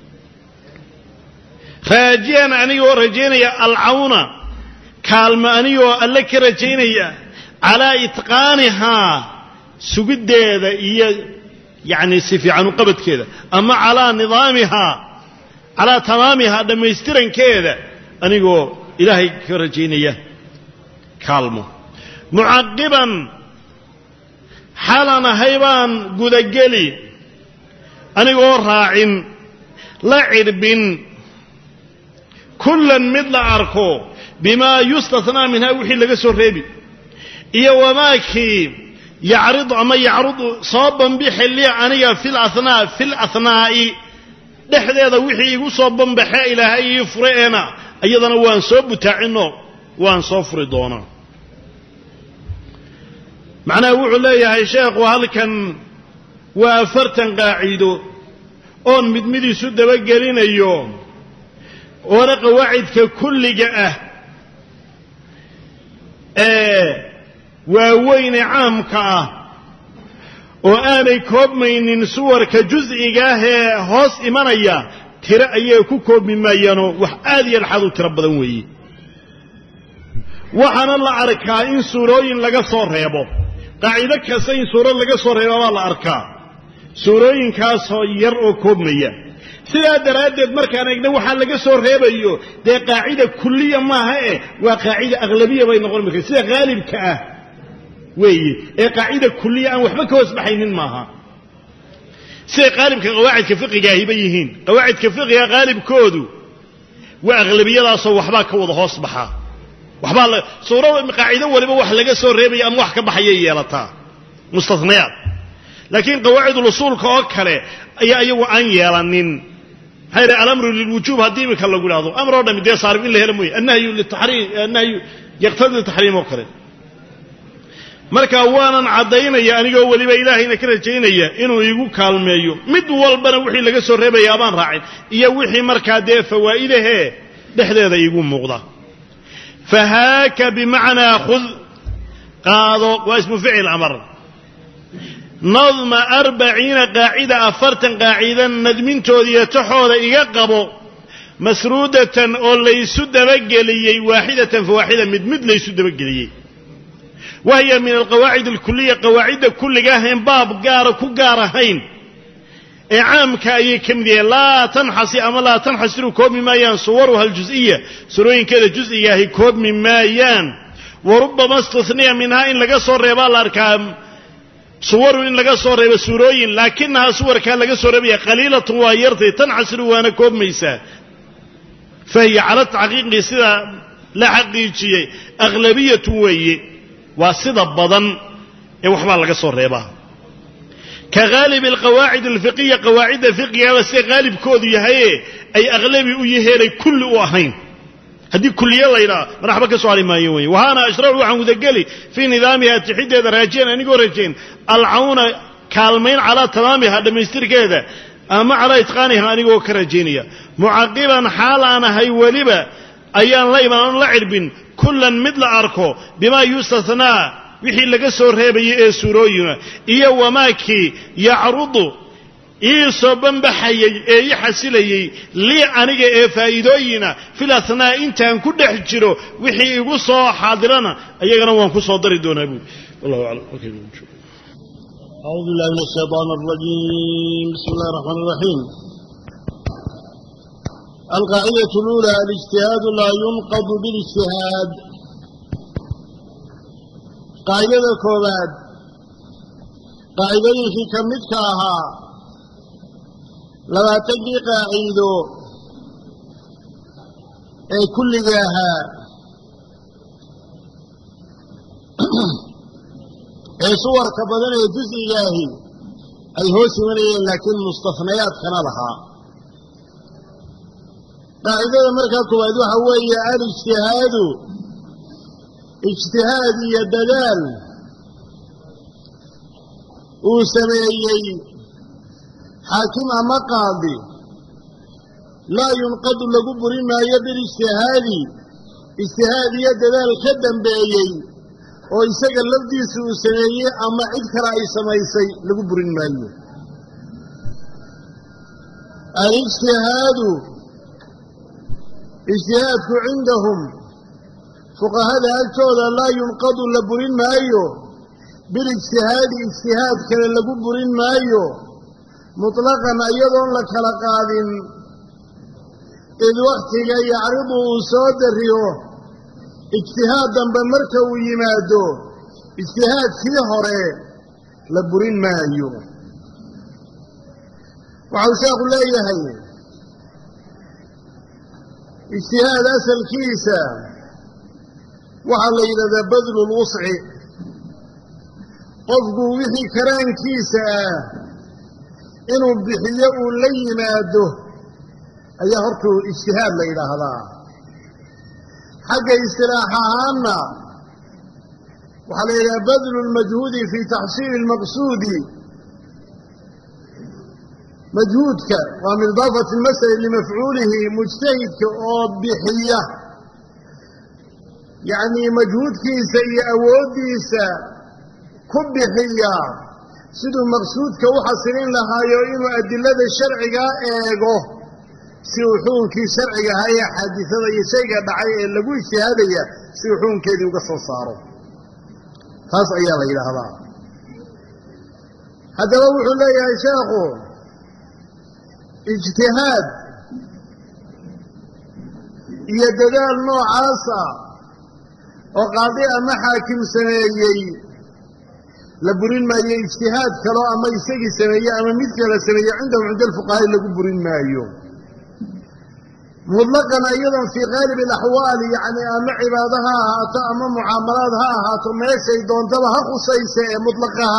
خاجينا أنيو رجيني العونة كالما أنيو ألك رجيني على إتقانها سجد هذا يعني سفي عنو قبض كذا أما على نظامها على تمامها لما يسترن كذا أنيو إلهي كرجيني كالمو معقبا حالنا هيبان قدقلي أنيو راعن لعرب كلا مثل أركو بما يستثنى منها وحي لغا سوريبي إيا وماكي يعرض أما يعرض صوبا بحلي عنيا في الأثناء في الأثناء دحد هذا وحي صوبا بحا إلهي يفرئنا أيضا وان صوب تعنو وان صفر دونا معناه وحو الله يا شيخ وهل كان وافرتا قاعدو اون مدمدي سود بقرين اليوم ورق وعدك كل جاءه اه ووين عامك وآني كوب من صور كجزء جاه هوس إيمانيا ترى أيه كوب مما ينو وحادي الحظ تربض ويه وحنا الله أركا إن سورين لقى صور هيبو قاعدة كسين سورة لقى صور هيبو الله أركا سورين كاسو يرؤ كوب ميا سيدا درادد مركان ايغنا waxa laga soo reebayo de qaacida kulliya ma aha ee waa qaacida aqlabiya bay noqon markay sida gaalibka ah weeye ee qaacida kulliya aan waxba ka hoos baxaynin ma aha sida qaalibka qawaacid fiqiga ay bayihiin qawaacid fiqiga qaalibkoodu waa aqlabiyadaas waxba ka wada hoos baxa waxba suurada qaacida waliba wax laga soo reebay ama wax ka baxay yeelataa mustathniyaat laakiin qawaacid usul ka oo kale ayaa ayagu aan yeelanin هذا الأمر للوجوب هديمك الله يقول هذا أمر هذا مدير صار إلا هرمي النهي للتحريم النهي يقتضي التحريم وكره مركا وانا عدينا يا أني قول لي بإلهي نكره جينا يا إنه يقول كلمة يو مد والبنا وحي لقى سربا يابان راعي يا وحي مركا ده فوائده دحد هذا يقول مغضى فهاك بمعنى خذ قاضوا واسمه فعل أمر نظم أربعين قاعدة أفرتا قاعدة ندمين تودية تحوذ إيقابو مسرودة أو ليسود بقليي واحدة فواحدة مدمد ليسود بقليي وهي من القواعد الكلية قواعد كل جاهين باب قارة كقارهين إعام كأي كمدية لا تنحصي أما لا تنحصر كوب مما ينصورها الجزئية سروين كده جزئية هي كوب مما ين وربما استثنية منها إن لقى صور ريبال الأركام صور إن لقى صور ريبال سروين لكنها صور كان لقى صور ريبال قليلة وغيرتي تنحصر وانا كوب ميسا فهي على التحقيق سيدة لا حقيقية أغلبية وهي وسيدة بضن وحبال لقى صور ريبال كغالب القواعد الفقهية قواعد فقهية بس غالب كودي هي أي أغلبي يهيري كل واحين هذه كلية الله يرى مرحبا سؤالي ما يوي وهانا أشرار وحن وذقلي في نظامها تحديد هذا راجين أنا أقول راجين العون كالمين على تمامها هذا مستر كذا أما على إتقانها أنا أقول كراجينية معقبا حالا هي ولبا أيان لا يبان لعب كلا مثل أركو بما يستثنى wixii laga soo reebayay ee suurooyina iyo wamaaki yacrudu iisoo banbaxayay ee i xasilayay lii aniga ee faa'iidooyina fil athnaa intaan ku dhex jiro wixii igu soo xaadirana ayagana waan ku soo dari doonaa buu wallahu a'lam أعوذ بالله من الشيطان الرجيم بسم الله الرحمن الرحيم القاعدة الأولى الاجتهاد لا ينقض بالاجتهاد قاعدة كوباد قاعدة في كمتكاها لما تجي قاعدة كل جاها صور كبدنا جزء جاهي أي هو سمني لكن مستثنيات كان لها قاعدة مركز كوباد هو الاجتهاد اجتهاد يدلال وسميي حاكم أما قاضي لا ينقض لقبر ما يدر اجتهادي اجتهاد يدلال خدم بأيي ويساق اللفظي سميي أما عدك رأي سميسي لقبر ما يدر الاجتهاد اجتهادك عندهم فقهاء الكود لا ينقض لبرين مايو بالاجتهاد اجتهاد كان لبرين مايو مطلقا أيضا لك لقاد إذ وقت يعرضه صوت الريو اجتهادا بمركو يمادو اجتهاد سيهري لبرين مايو وعوشاق الله يهي اجتهاد أسل كيسا وعلى إذا بذل الوسع قفقوا وحي كران كيسا إنه بحيئه ليماده أي هرتو اجتهاد لإله هذا حق استراحانا وعلى إذا بذل المجهود في تحصيل المقصود مجهودك ومن إضافة المسألة لمفعوله مجتهدك أو بحيئة يعني مجهود كيسا يأود كيسا كبحية سيدو مقصود كوحصلين لها يوئين أدلة الشرعية إيغو سيوحون كي شرعية هاي حادثة يسيقى دعاية اللقو اجتهادية سيوحون كي دي وقصوا صاروا خاص أيها إلى هذا هذا ووحو الله يا شيخو اجتهاد يددال نوع عاصة وقاضي أما حاكم سميي لبرين ما اجتهاد كلا أما يسيقي سميي أما مثل سميي عندهم عند الفقهاء لبرين ما يوم مطلقا أيضا في غالب الأحوال يعني أما عبادها هاتا أما معاملاتها هاتا ما يسيدون تبها خصيصة مطلقا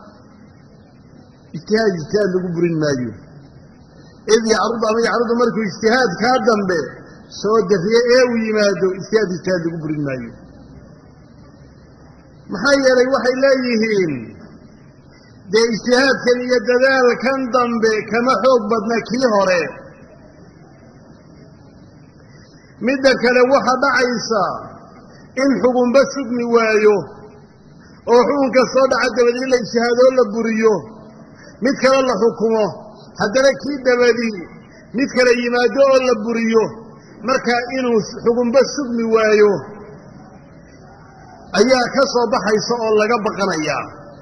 اجتهاد اجتهاد لبرين ما يوم إذ يعرض أما يعرض مركو اجتهاد كادم به سود في ايوي مادو اجتهاد اجتهاد لبرين ما يوم محايا لي وحي لايهين دي اجتهاد كان يددال كان ضمبي كما حوق بدنا كي هوري مدك لوحا بعيسى إن حكم بس ابن وايو أو حكم كالصدع الدبدي إلا اجتهاد ولا بريو مدك الله حكمه حتى لكي الدبدي مدك ليمادو ولا بريو مركا إنو حكم بس ابن وايو ayaa ka soo baxaysa oo laga baqanaya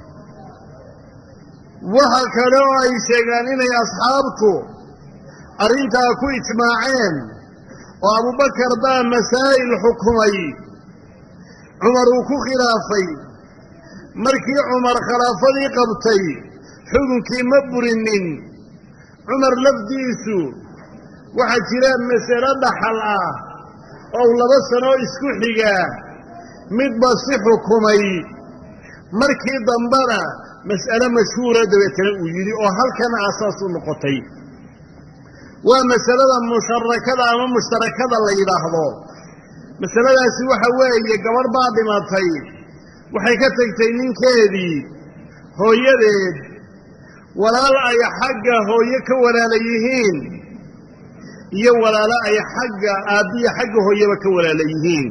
waxa kale oo ay sheegaan inay asxaabtu arintaa ku ijmaaceen oo Abu Bakar baa masaa'il xukumay Umar uu ku khilaafay markii Umar khilaafadii qabtay xukunkii ma burinin Umar lafdiisu waxa jira mas'ala dhaxal ah oo laba sano isku xiga mid baa si xukumay markii dambana mas'ala mashhuura dabeetana uu yiri oo halkan asaas u noqotay waa mas'alada musharakada ama mushtarakada la yiraahdo mas'aladaasi waxa weeye gabar baa dhimatay waxay ka tagtay ninkeedii hooyadeed walaal ay xagga hooyo ka walaalayihiin iyo walaal ay xagga aabiya xagga hooyaba ka walaalayihiin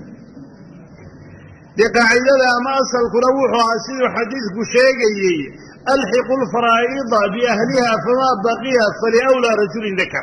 لقاعدة ما أصل كروح عسير حديث كشيغي ألحق الفرائض بأهلها فما بقيها فلأولى رجل ذكر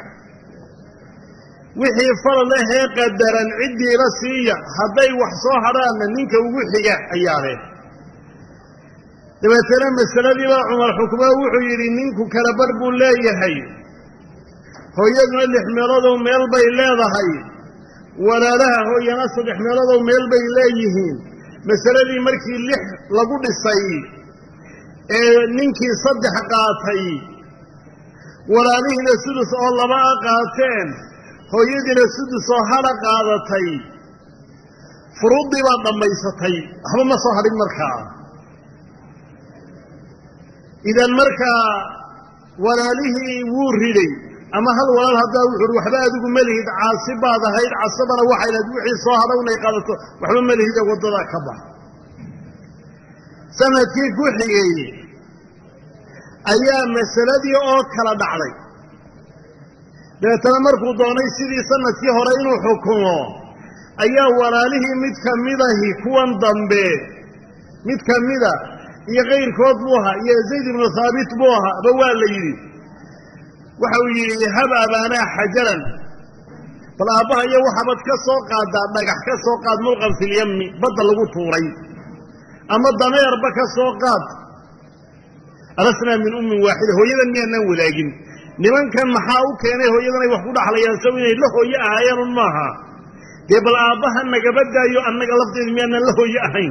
وحي فرله قدرا عدي رسية حبي وحصوها رانا منك ووحي أياره لما ترى مسألة لا عمر حكمه وحيري منك كالبرب لا يهي هو يجمع الإحمراضهم يلبي لا ضحي ولا لها هو ينصد إحمراضهم يلبي لا يهين masaladii markii lix lagu dhisay ee ninkii saddex qaatay walaalihiina sudus oo laba qaateen hooyadiina sudus oo hal qaadatay furuudii baa dhammaysatay waxba ma soo hadhin markaa idan markaa walaalihii wuu riday ama hal walaal haddaa wuxuu waxba adigu ma lihid caasi baad ahayd casabana waxay lahayd wixii soo hadhow inay qaadato waxba ma lihid waddadaa ka bax sanadkii ku xigay ayaa masaladii oo kala dhacday dabeetana markuu doonay sidii sanadkii hore inuu xukumo ayaa walaalihii mid ka midahi kuwan dambe mid ka mida iyo kayrkood buu ahaa iyo zayd ibnu haabit buu ahaa ba waa la yidhi waxa uu yidhi hab abaanaa xajaran bal aabbaha iyo waxaabad ka soo qaaddaa dhagax ka soo qaad mulqan filyammi badda lagu tuuray ama dameerba ka soo qaad alasnaa min ummin waaxida hooyadan miyaanaan wadaagin nimankan maxaa u keenay hooyadanay wax ku dhaxlayaan saw inay la hooye ahaayeen un maaha dee bal aabbaha nagaba daayo annaga lafteeda miyaanaan la hooye ahayn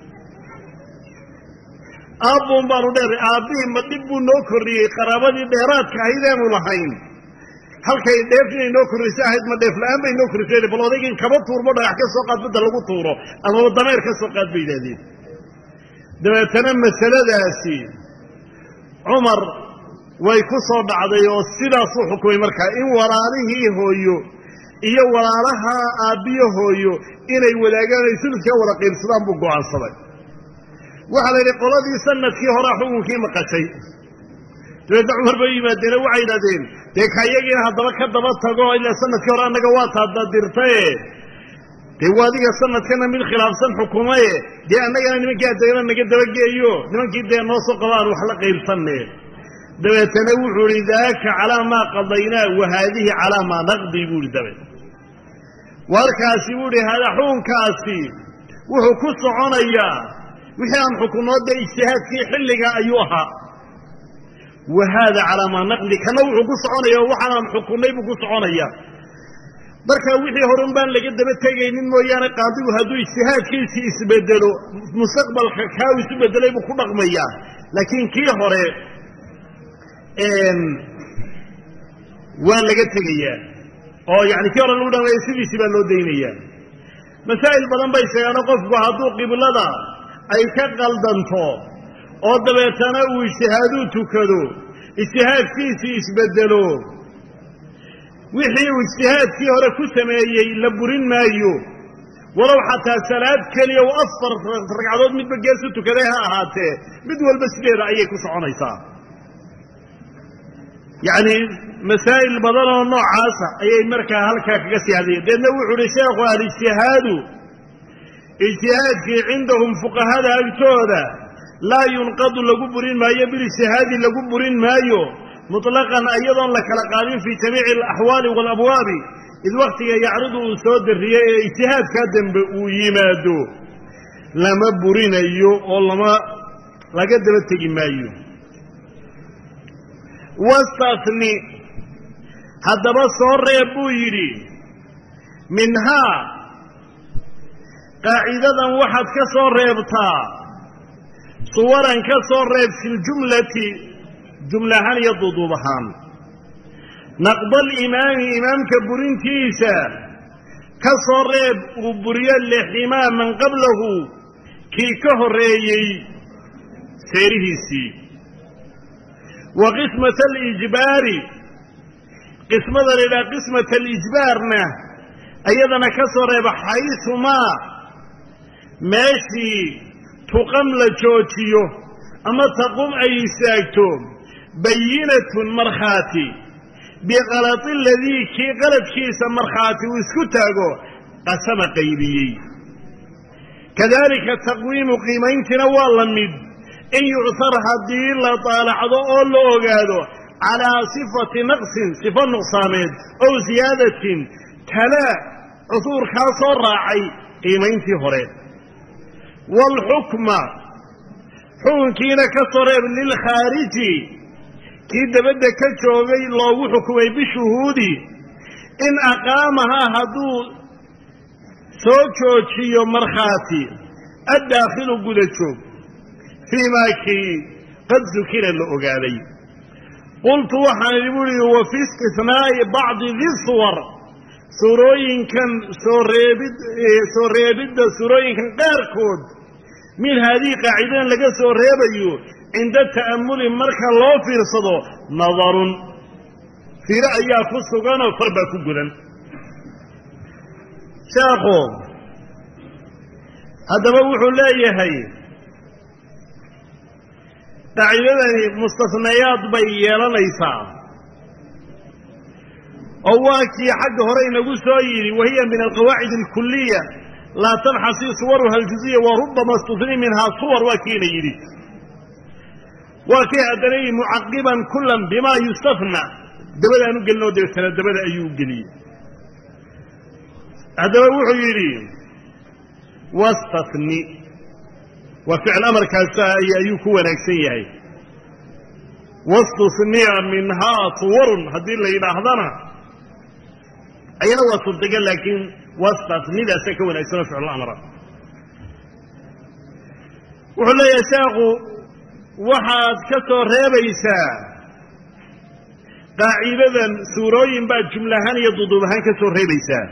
aabbuun baanu dheeray aabbihii ma dhib buu noo korriyey qaraabadii dheeraadka ahaydeenu lahayn halkay dheef inay noo korraysa ahayd ma dheef la-aan bay noo korrisay bal odaygin kaba tuurmo dhagax ka soo qaad badda lagu tuuro amaba dameer ka soo qaad bay yidhahdeen dabeetana masaladaasi cumar way ku soo dhacday oo sidaasuu xukumay markaa in walaalihii hooyo iyo walaalaha aabbiyo hooyo inay wadaagaan ay suludkaa wada qiibsadaan buu go'aansaday waxaa la yidhi qoladii sanadkii horaa xukunkii maqashay dabeedna cumar bay yimaadeene waxay yidhahdeen dee ka iyagiina haddaba ka daba tago ilaa sanadkii hore annaga waa taadadirtaye dee waa adiga sanadkana mid khilaafsan xukumaye dee annagana nimankii adeegana naga dabageeyo nimankii dee noo soo qaba aan wax la qaybsanne dabeetana wuxuu ihi daaka calaa maa qadaynaa wa haadihi calaa maa naqdi buu ihi dabeed warkaasi buu ihi hada xukunkaasi wuxuu ku soconayaa wixii aan xukunoo dee ijtihaadkii xilliga ayuu ahaa wa haada calaa maa naqdi kana wuxuu ku soconaya oo waxaanaan xukunnay buu ku soconaya markaa wixii horun baan laga daba tegaynin mooyaane qaadigu hadduu ijtihaadkiisii isbedelo mustaqbalka kaa u isu bedelay buu ku dhaqmayaa laakiin kii hore waa laga tegayaa oo yani kii hore lagu dhaqmaya sidiisii baa loo daynayaa masaa'il badan bay sheegaano qofku hadduu qiblada ay ka qaldanto oo dabeetana uu ijtihaaduu tukado ijtihaadkiisii isbedelo wixii uu ijtihaadkii hore ku sameeyey la burin maayo walow xataa salaad keliya u afar ragcadood midba geesu tukaday ha ahaatee mid walba sideeda ayay ku soconaysaa yacni masaa'il badan oo noocaasa ayay markaa halkaa kaga sii hadlayeen deedna wuxuu uhi sheekhu alijtihaadu ijtihaadkii cindahum fuqahada agtooda laa yunqadu lagu burin maayo bilijtihaadi lagu burin maayo muطlaqan iyadoon la kala qaadin fii jamiici alaxwaali waalabwaabi id waktiga yacridu uu soo darriyey ee ijtihaadkaa dembe uu yimaado lama burinayo oo lama laga daba tegi maayo wastatni haddaba soo reeb buu yidhi minhaa qaacidadan waxaad ka soo reebtaa suwaran ka soo reeb fi ljumlati jumla ahaan iyo duuduub ahaan naqda alimaami imaamka burintiisa ka soo reeb uu buriyo liximaa man qablahu kii ka horreeyey seerihiisii wa qismata alijbaari qismada la yidhaha qismata alijbaarna iyadana ka soo reeba xaysumaa meeshii tuqam la joojiyo ama taqum ay istaagto bayinatun markhaati bikalati aladii kii qaladkiisa markhaati uu isku taago qasama qaybiyey kadalika taqwiimu qiimayntina waa la mid in yuctar haddii la daalacdo oo la ogaado calaa sifati naqsin sifo nuqsaameed ow siyaadatin tala cusuurkaa soo raacay qiimayntii hore waalxukma xukunkiina ka soo reeb lilkhaariji kii dabadda ka joogay loogu xukumay bishuhuudi in aqaamahaa hadduu soo joojiyo markhaati الداخل قدتشوك فيما كي قد ذكر الأقالي قلت وحن يقولي وفي استثناء بعض ذي الصور سوروين كان سوريبد سوروين كان قاركود من هذه قاعدة لقى سوريبيو عند التأمل مركا الله في رصده نظر في رأي فسقان وفربا كبلا شاخو هذا بوح لا يهي قاعدة مستثنيات بيّالا ليسا أواكي حق هرين قسويري وهي من القواعد الكلية لا تنحصي صورها الجزئية وربما استثني منها صور وكيليري وكي أدري معقبا كلا بما يستثنى دبدا نقل له دبدا دبدا أيوب قلي هذا وحيري واستثني وفعل أمر كالسائي أيوك ونكسيه واستثني منها صور هذه اللي يلاحظنا أين هو صدق لكن واستثني ذا سكون ونكسيه فعل الأمر وحلا يساقوا waxaad ka soo reebaysaa qaacidadan suurooyin baad jumlahaan iyo duduubahaan ka soo reebaysaa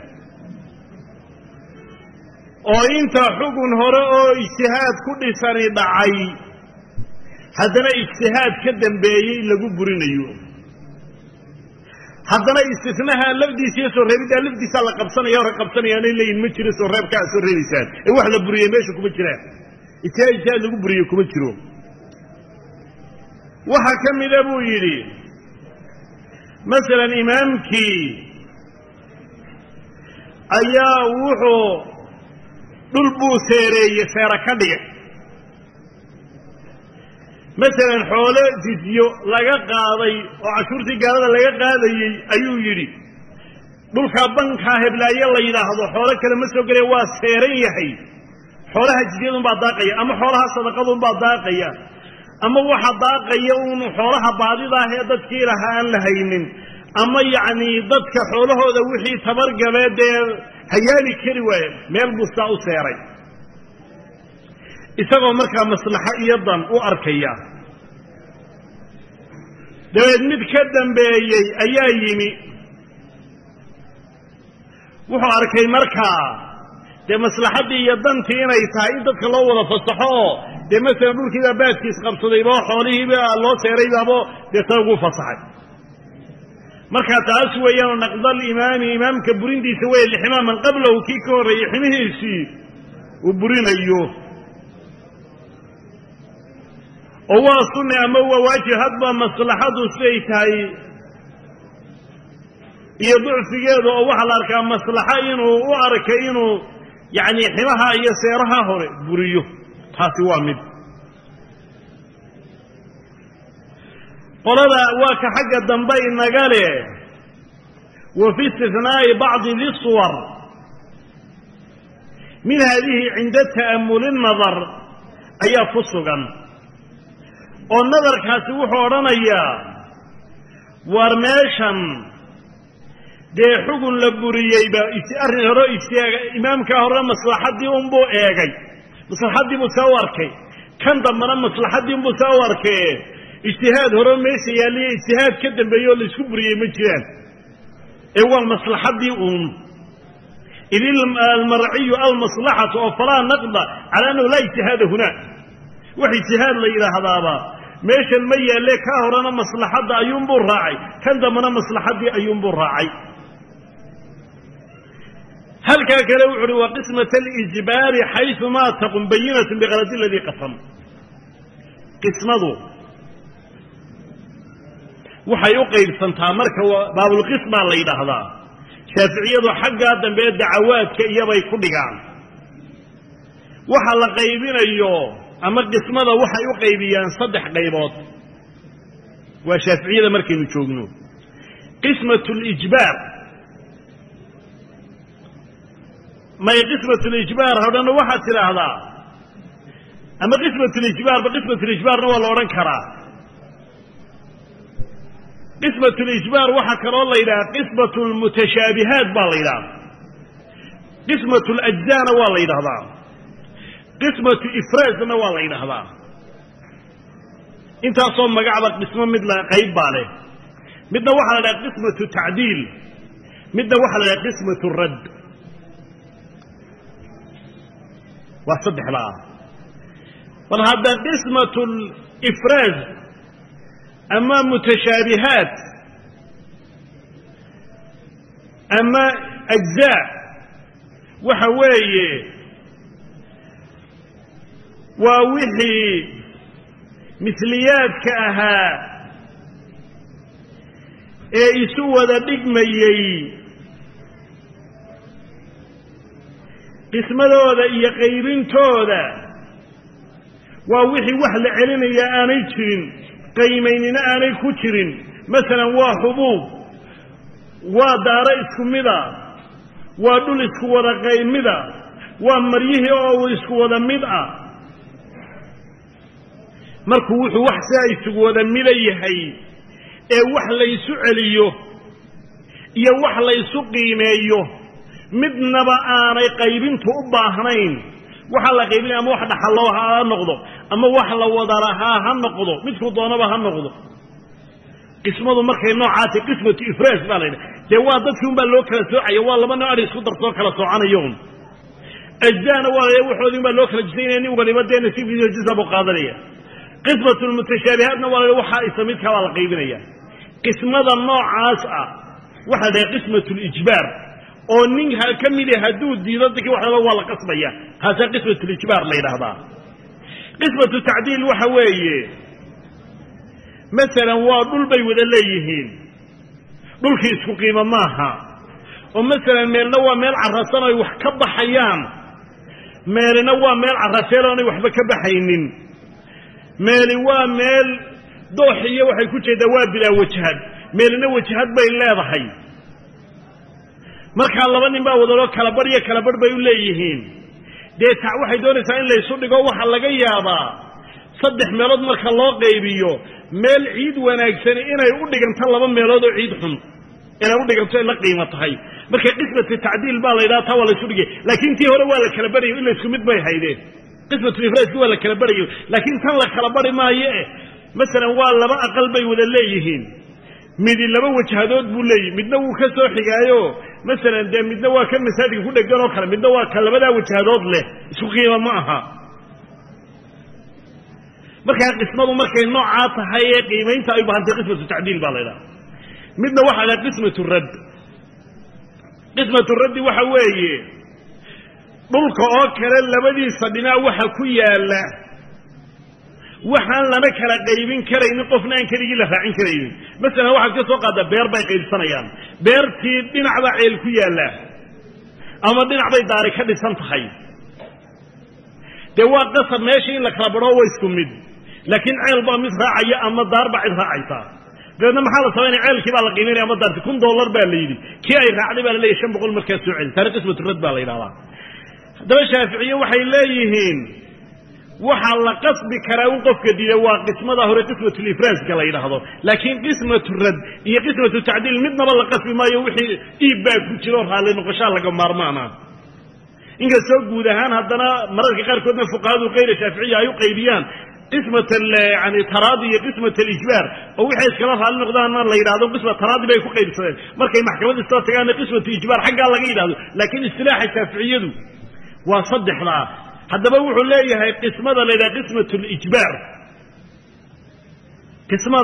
oo inta xugun hore oo ijtihaad ku dhisani dhacay haddana ijtihaad ka dambeeyey lagu burinayo haddana istisnaha lafdiisa iyo soo reebidda lafdiisa la qabsanaya hore qabsanayaan ay leeyihin ma jiro soo reebkaa soo reebaysaan ee wax la buriyey meesha kuma jiraan ijtihaad ijtihaad lagu buriyo kuma jiro waxa kamida buu yidhi masalan imaamkii ayaa wuxuu dhul buu seereeyey seera ka dhigay masalan xoolo jizyo laga qaaday oo cashuurtii gaalada laga qaadayey ayuu yidhi dhulkaa bankaa heblaaye la yidhaahdo xoolo kale ma soo gelaya waa seeran yahay xoolaha jizyadunbaa daaqaya ama xoolaha sadaqadunbaa daaqaya ama waxa daaqaya uun xoolaha baadida ah ee dadkii lahaa aan la haynin ama yacni dadka xoolahooda wixii tabargaleed ee hayaali kari waaye meel bustaa u seeray isagoo markaa maslaxo iyo dan u arkaya dabeed mid ka dambeeyey ayaa yimi wuxuu arkay markaa dee maslaxaddii iyo dantii inay tahay in dadka loo wada fasaxo oo dee masalan dhulkiibaa baadkiis qabsadayba xoolihiiba loo seeraybaabo dee ta ugu fasaxay markaa taas weeyaanoo naqdal imaami imaamka burintiisa weeye lixima man qablahu kii ka horreeyey ximihiisii uu burinayo oo waa sunni ama waa waajib hadba maslaxadu siday tahay iyo ducfigeedu oo waxaa la arkaa maslaxo inuu u arkay inuu yacni ximaha iyo seeraha hore buriyo taasi waa mid qolada waa ka xagga dambe inaga leh wa fi istithnaa'i bacdi di suwar min haadihi cinda ta'ammuli nadar ayaa ku sugan oo nadarkaasi wuxuu odhanayaa war meeshan dee xugun la buriyeyba arrin hore imaamkaa hore maslaxaddii unbuu eegay maslaxaddii buu saa u arkay kan dambana maslaxaddii unbuu saa u arkay ijtihaad hore meesha yaaliyo ijtihaad ka dambeeye oo laisku buriyey ma jiraan ee waa maslaxaddii uun id almarciyu almaslaxatu oo falaa naqda cala annahu laa ijtihaada hunaa wax ijtihaad la yidhaahdaaba meeshan ma yaalle kaa horena maslaxadda ayuunbuu raacay kan dambana maslaxaddii ayuunbuu raacay halkaa kale wuxu uhi wa qismat alijbaari xayumaa taqum bayinatu bikaladi aladii qasam qismadu waxay u qaybsantaa marka baabulqismaa la yidhaahdaa shaaficiyadu xaggaa dambe ee dacawaadka iyobay ku dhigaan waxa la qaybinayo ama qismada waxay u qaybiyaan saddex qaybood waa shaaficiyada markaynu joogno qismat lijbaar may qismat lijbaar hodhanna waxaad tidhaahdaa ama qismat lijbaarba qismat lijbaarna waa la odhan karaa qismat lijbaar waxaa kaloo la yidhaha qismat lmutashaabihaat baa la yidhaha qismat lajzaana waa la yidhahdaa قسمة إفراز نوال هذا انت أصلا مقعبك قسمة مثل قيب بالي مدنا واحد على قسمة التعديل مدنا واحد على قسمة الرد واصدح لها فهذا قسمة الإفراز أما متشابهات أما أجزاء وحوي ووحي مثليات كأها إيسوا ذا دقمي قسم ذا يقيبين تودا ووحي وحل علينا يا آني ترين قيمين آني كترين مثلا وحبوب ودار اسكو مدا ودول اسكو ودا قيمدا ومريه او اسكو ودا مدا markuu wuxuu wax saayis wada milayahay ee wax la isu celiyo iyo wax la isu qiimeeyo midnaba aanay qaybintu u baahnayn waxa la qaybin ama wax dhaxalo ha noqdo ama wax la wada lahaa ha noqdo midku doonaba ha noqdo qismadu markay noocaati qismatu ifraas baa leeyahay de waa dadkii un baa loo kala soocay waa laba nooc isku darso kala soocanayoon ajdaana waa wuxuu baa loo kala jisayay in waliba deena si fiidiyo jisabo qaadanaya قسمة المتشابهات نوال وحا إسميت كوالا قيبينيا قسمة النوع عاسعة وحا قسمة الإجبار او نينها كملي هدود دي ضدك وحا ولا قسمية هذا قسمة الإجبار ليلة هذا قسمة التعديل وحوية مثلا وضل بي وذليهين دول كيسكو قيمة ماها ومثلا ميل نوى ميل عرسانا يوحكب حيان ميل نوى ميل عرسانا يوحكب حينين ميلي waa meel dooxiyo waxay ku jeedaa waa bila wajhad meelna wajhad bay leedahay marka laba nin baa wada loo kala bariyo kala bar bay u leeyihiin deeta waxay doonaysaa in la isu dhigo waxa laga yaabaa saddex meelood marka loo qaybiyo meel ciid wanaagsan inay u dhiganto laba meelood oo ciid xun inay u dhiganto in la qiimo tahay marka qismatu tacdiil baa la yiraahdaa wala isu dhigay laakiin tii hore waa la kala bariyo in la isku mid bay haydeen قسمة الإفراز ولا كلا بريو لكن كان لك كلا بري ما يه مثلا ولا بقى قلبي ولا ليهين مدي لما وجهادود بولي مدنو كسو حكايو مثلا ده مدنو كان مسادك كل جرو كلا مدنو كلا بدا وجهادود له شو قيمة معها مركا قسمه مركا نوعات هي قيمين تايب عند قسمة التعديل بالله مدنو واحد على قسمة الرد قسمة الرد وحويه dhulka oo kale labadiisa dhinac waxa ku yaala waxaan lama kala qaybin karayn qofna aan kaligi la raacin karayn mesela waxa ka soo qaada beer bay qaybsanayaan beertii dhinacba ceel ku yaala ama dhinac bay daari ka dhisan tahay de waa qasab meesha in la kala baro way isku mid laakiin ceel baa mid raacaya ama daar baa cid raacaysa dadna maxaa la sameeyay ceelkii baa la qiimeeyay ama daarti kun dollar baa la yiri kii ay raacday baa la leeyahay shan boqol markaa soo ceel taariikh qismatu rad baa la yiraahdaa دابا شافعيه waxay leeyihiin waxa la qasbi karaa in qofka diiday waa qismada hore qismatu ifraas kala yiraahdo laakiin qismatu rad iyo qismatu ta'dil midna la qasbi maayo wixii iibaa ku jiro raali noqosha laga maarmaana inga soo guud ahaan hadana mararka qaar koodna fuqaadu qeyr shaafiiciye ay u qaybiyaan qismatu yani taraadi iyo qismatu ijbar oo wixii iskala raali noqdaan la yiraahdo qismatu taraadi bay ku qaybsadeen markay maxkamadda iska tagaan qismatu ijbar xagga laga yiraahdo laakiin istilaaxa shaafiiciyadu وصدح لها هذا بوحو ليه هي قسمة لذا قسمة الإجبار قسمة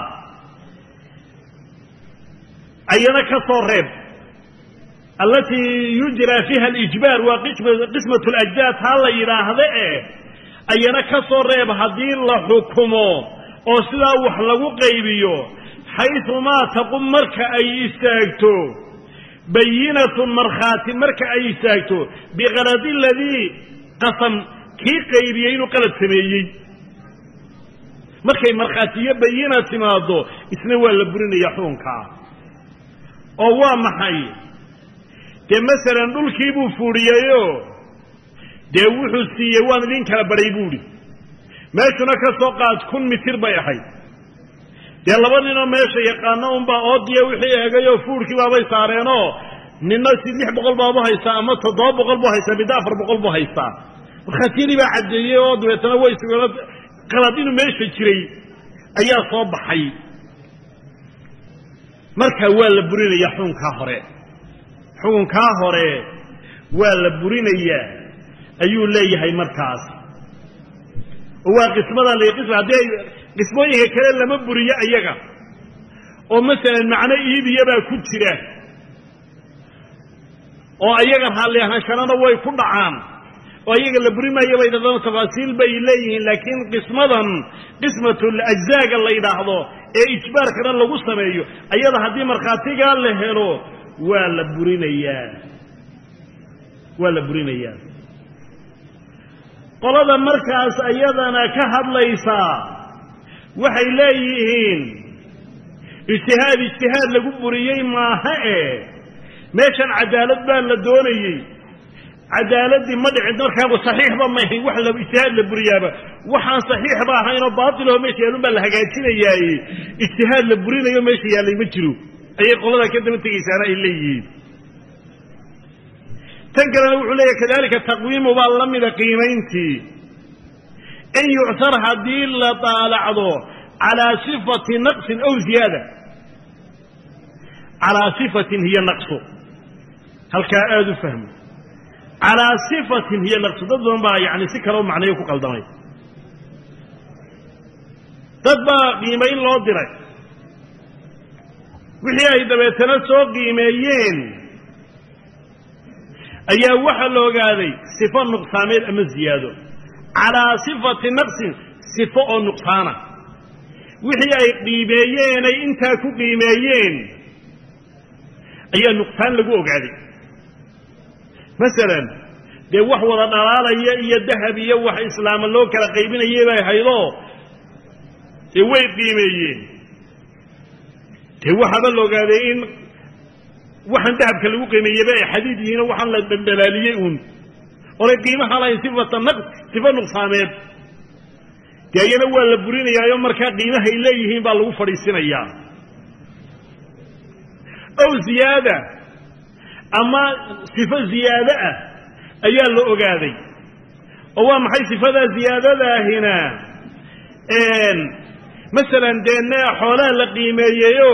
أينا كصرب التي يجرى فيها الإجبار وقسمة الأجداد هلا إلى هذا أينا كصرب هذه الله حكمه أصلا وحلو قيبيو حيث ما تقوم مركا أي استاكتو بينة مرخات مركا أي استاكتو بغرض الذي قسم كي قيبيين قلت سميي مركا مرخاتية بينة ماضو اسنوى اللبرين يحونكا أو محي دي مثلا نقول كيبو فوريايو دي وحو السيوان لين كلا بريبولي ما شنك سوقات كن متر بيحي دي لبنينو ماشي يقانون با اوديا وحي اغايو فوركي بابا سارينو نينا سيدح بقل بابا هيسا اما تضاب بقل بو هيسا بدا افر بقل بو هيسا markhaatiyadii baa caddeeyey oo dabeetana way sugala qalad inuu meesha jiray ayaa soo baxay markaa waa la burinayaa xukunkaa hore xukunkaa hore waa la burinayaa ayuu leeyahay markaas oo waa qismadan la qisma haddii qismooyinka kale lama buriyo ayaga oo masalan macno iibiya baa ku jira oo ayaga raalli ahaanshana way ku dhacaan oo ayaga la burimayo bay dadana tafaasiil bay leeyihiin laakiin qismadan qismatul ajzaaga la yidhaahdo ee ijbaarkana lagu sameeyo ayada haddii markhaatigaa la helo waa la burinayaa waa la burinayaa qolada markaas ayadana ka hadlaysaa waxay leeyihiin ijtihaad ijtihaad lagu buriyey maaha ee meeshan cadaalad baa la doonayey cadaaladii ma dhicin markaa saxiixba ma ahayn wax la ijtihaad la buriyaaba waxaan saxiixba ahayn oo baatil oo meesha yaalun baa la hagaajinayaay ijtihaad la burinayo meesha yaalay ma jiro ayay qolada ka daba tegaysaana ay leeyihiin tan kalena wuxuu leeyahay kadalika taqwiimu baa la mida qiimayntii in yuctar haddii la daalacdo calaa sifati naqsin aw ziyaada calaa sifatin hiya naqsu halkaa aada u fahmo calaa sifatin hiya naqsu dad badan baa yani si kaleo macnayo ku qaldamay dad baa qiimayn loo diray wixii ay dabeetana soo qiimeeyeen ayaa waxaa la ogaaday sifo nuqsaameed ama ziyaado calaa sifati naqsin sifo oo nuqsaana wixii ay qiimeeyeen ay intaa ku qiimeeyeen ayaa nuqsaan lagu ogaaday masalan dee wax wada dhalaalaya iyo dahab iyo wax islaama loo kala qaybinayay bay haydoo dee way qiimeeyeen dee waxaaba la ogaaday in waxaan dahabka lagu qiimeeyeyba ay xadiid yihiinoo waxaan la daldalaaliyey uun oonay qiimaha lahayn sifata naqs sifo nuqsaameed dee ayana waa la burinayaayo markaa qiimahay leeyihiin baa lagu fadhiisinayaa ow ziyaada ama sifo ziyaado ah ayaa la ogaaday oo waa maxay sifadaa ziyaadadaahina masalan dee nee xoolaha la qiimeeyeyo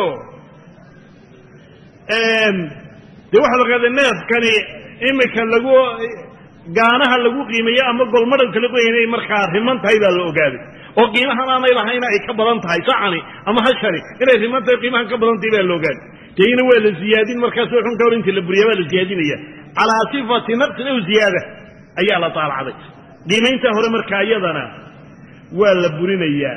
dee waxaa la ogaaday neefkani imika lagu gaanaha lagu qiimeeyey ama golmadhanka lagu inay markaa riman tahay baa la ogaaday oo qiimahan aanay lahayna ay ka badan tahay sacani ama hashani inay riman tahay qiimahan ka badan tahay baa la ogaaday deina waa la ziyaadin markaas xun ka hor intii la buriya baa la ziyaadinaya calaa sifati naqsin aw ziyaada ayaa la taalacday qiimaynta hore markaa iyadana waa la burinayaa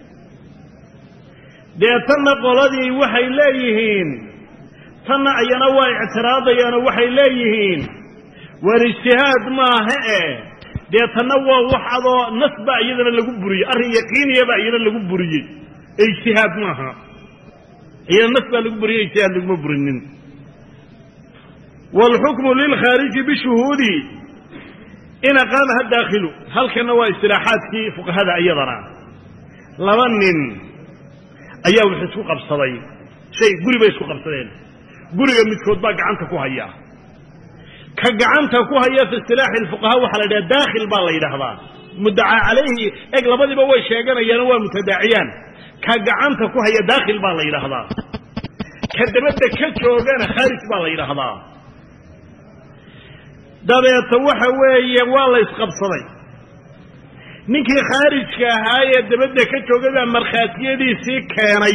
dee tanna qoladii waxay leeyihiin tanna ayana waa ictiraadayaanoo waxay leeyihiin war ijtihaad maaha e dee tanna waa wax adoo nas baa iyadana lagu buriyey arrin yaqiiniya baa iyana lagu buriyey ee ijtihaad maaha iyana nas baa lagu buriyey ijtihaad laguma burinin waalxukmu lilkhaariji bishuhuudi in aqaamaha daakhilu halkana waa istilaaxaadkii fuqahada iyadana laba nin ayaa wax isku qabsaday shay guri bay isku qabsadeen guriga midkood baa gacanta ku haya ka gacanta ku haya fi istilaaxi alfuqahaa waxaa la yidhaha daakhil baa la yidhaahdaa muddacaa calayhi eg labadiiba way sheeganayaan waa mutadaaciyaan ka gacanta ku haya daakhil baa la yidhaahdaa ka dabadda ka joogana khaarij baa la yidhaahdaa dabeeta waxa weeye waa la isqabsaday ninkii khaarijka ahaa ee dabadda ka joogabaa markhaatiyadiisii keenay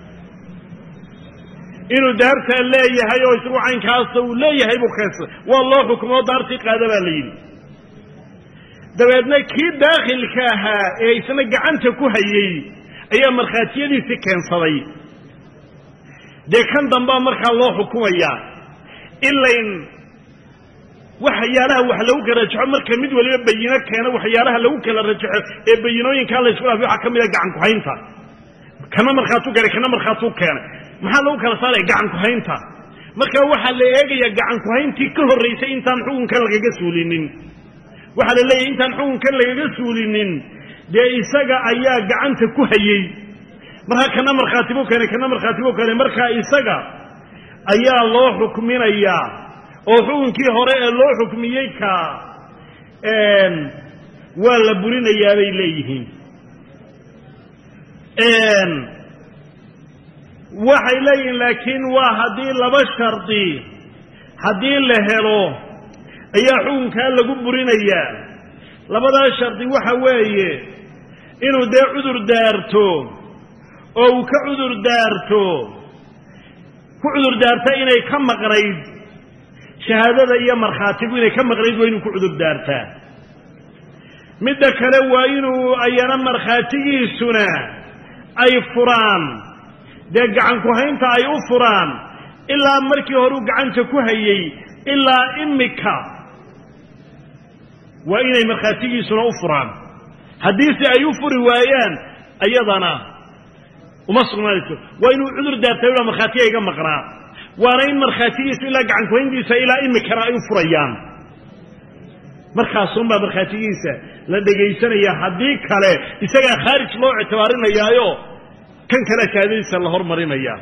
inuu daartaa leeyahay oo isagu caynkaasa uu leeyahay buu keensa waa loo xukumoo daartii qaada baa la yidhi dabeedna kii daakhilka ahaa ee isna gacanta ku hayey ayaa markhaatiyadiisii keensaday dee kan dambaa markaa loo xukumayaa ilayn waxyaalaha wax lagu kala rajaxo marka mid waliba bayino keena waxyaalaha lagu kala rajaxo ee bayinooyinkaa la isku dhaafiy waxaa ka mid a gacan ku-haynta kana markhaatuu keenay kana markhaatuu keenay maxaa lagu kala saaraya gacan ku-haynta marka waxaa la eegayaa gacan ku-hayntii ka horraysay intaan xukunkan lagaga suulinin waxaa la leeyahay intaan xukunkan lagaga suulinin dee isaga ayaa gacanta ku hayey markaa kana markhaatibuu keenay kana markhaatibuu keenay markaa isaga ayaa loo xukminayaa oo xukunkii hore ee loo xukmiyey ka ولا برين يا بيليهين إن وحي لين لكن وهدي لبشرتي هدي لهلو أي حون كان لجبرين يا لبدا شرطي وحويه إنه ده عذر دارتو أو كعذر دارتو كعذر دارتا إنه كم قريب شهادة أيام مرخاتب إنه كم قريب وإنه كعذر دارتا مدة كلو إنه أيام مرخاتي سنة أي فران دق عن كهينتا أي فران إلا مركي هروق عن كهيي إلا إمك وإنه مرخاتي سنة فران حديث أيوف روايان أيضنا ومصر مالته وإنه عذر دارته ولا مرخاتيه كم مقرأ وإن مرخاتيه إلا عن كويندي سإلى إمك رأيوف ريان مرخاصون بمرخاتيه لدى جيسان يا حديك عليه يسأل خارج الله اعتبارنا يايو كان كلا شهاديس الله مريم يا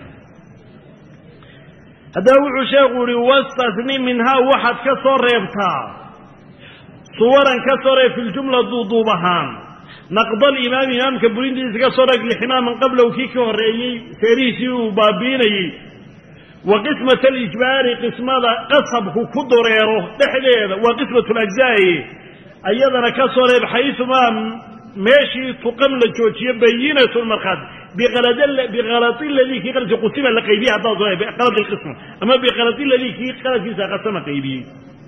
هذا هو عشاق واستثني منها واحد كسر ربطا صورا كسر في الجملة ضوضوبهان نقض الإمام إمام كبرين دي كسرق لحمام من قبله وكيك ورئي سيريسي وبابيني وقسمة الإجبار قسمة قصبه كدريره دحليل وقسمة الأجزاء أيضا كسر بحيث ما ماشي تقم لجوتي بينة المرخات بغلط الذي كي قلت قسم لقيبيه حتى بغلط القسم أما بغلط الذي كي قلت كيسا قسم قيبيه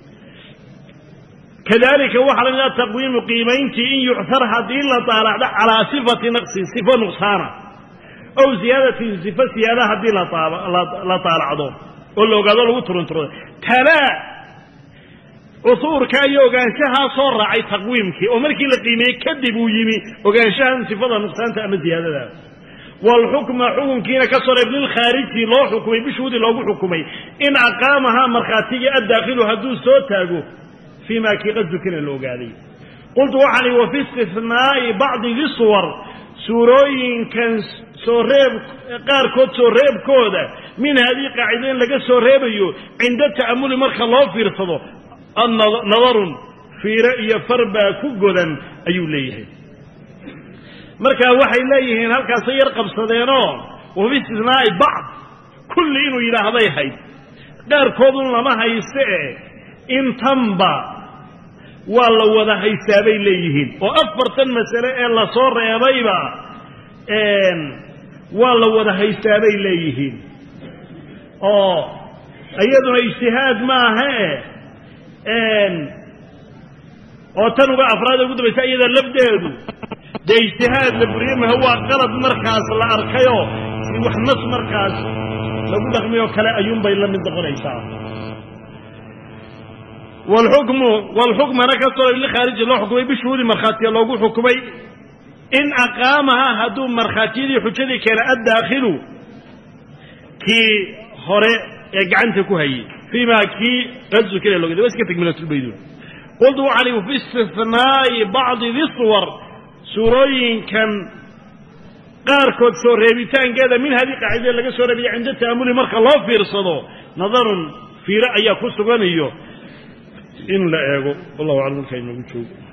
كذلك وحل لا تقويم قيمينتي إن يعثر هذه إلا طالع على صفة نقص صفة نقصانة أو زيادة صفة زيادة هذه لا طالع عضو قل له قادوا له وطر انتر تلا عصور كايو وقانشها صور رعي تقويمك ومركي لقيمي كذب ويمي وقانشها صفة نقصانة أما زيادة ذا والحكم حكم كينا كسر ابن الخارجي لو حكمي بشهود لو حكمي إن أقامها مرخاتي الداخل هدو صوتاقو فيما كي قد ذكر اللوغالي قلت وحلي وفي استثناء بعض الصور سوروين كان سوريب قار كود سوريب كودا من هذه قاعدين لقى سوريب يو عند التأمل مرخ الله في رصده النظر في رأي فربا كوغودا أيو ليه مركا وحي ليه هلكا سيرقب صدينه وفي استثناء بعض كل إنه إلى هذا يحي قار كودون لما هيستعي إن تنبع والله وذا حسابي ليهين وأفرت المسألة إلا صور يا بيبا إن والله وذا حسابي ليهين آه أيضا اجتهاد معها إن وتنبع أفراد الكتب سيدا لبدأوا ده اجتهاد لبريم هو قلب مركز الأركيو وحنص مركز لو دخميو كلا أيوم بيلا من دخل إيشاء والحكم والحكم أنا كسر اللي خارج الله حكمي بشهود مرخاتي الله يقول حكمي إن أقامها هدوم مرخاتي دي حجدي كلا الداخل كي هراء يجعنتك هي فيما كي قدس كلا الله بس كتكملة البيدون قلت عليه في استثناء بعض ذي الصور سورين كان قاركود سوريبيتان كذا من هذه قاعدة لقى سوريبي عند التأمل مرخ الله في رصده نظر في رأي كسبانيو إن لا يقول والله أعلم كيف نقول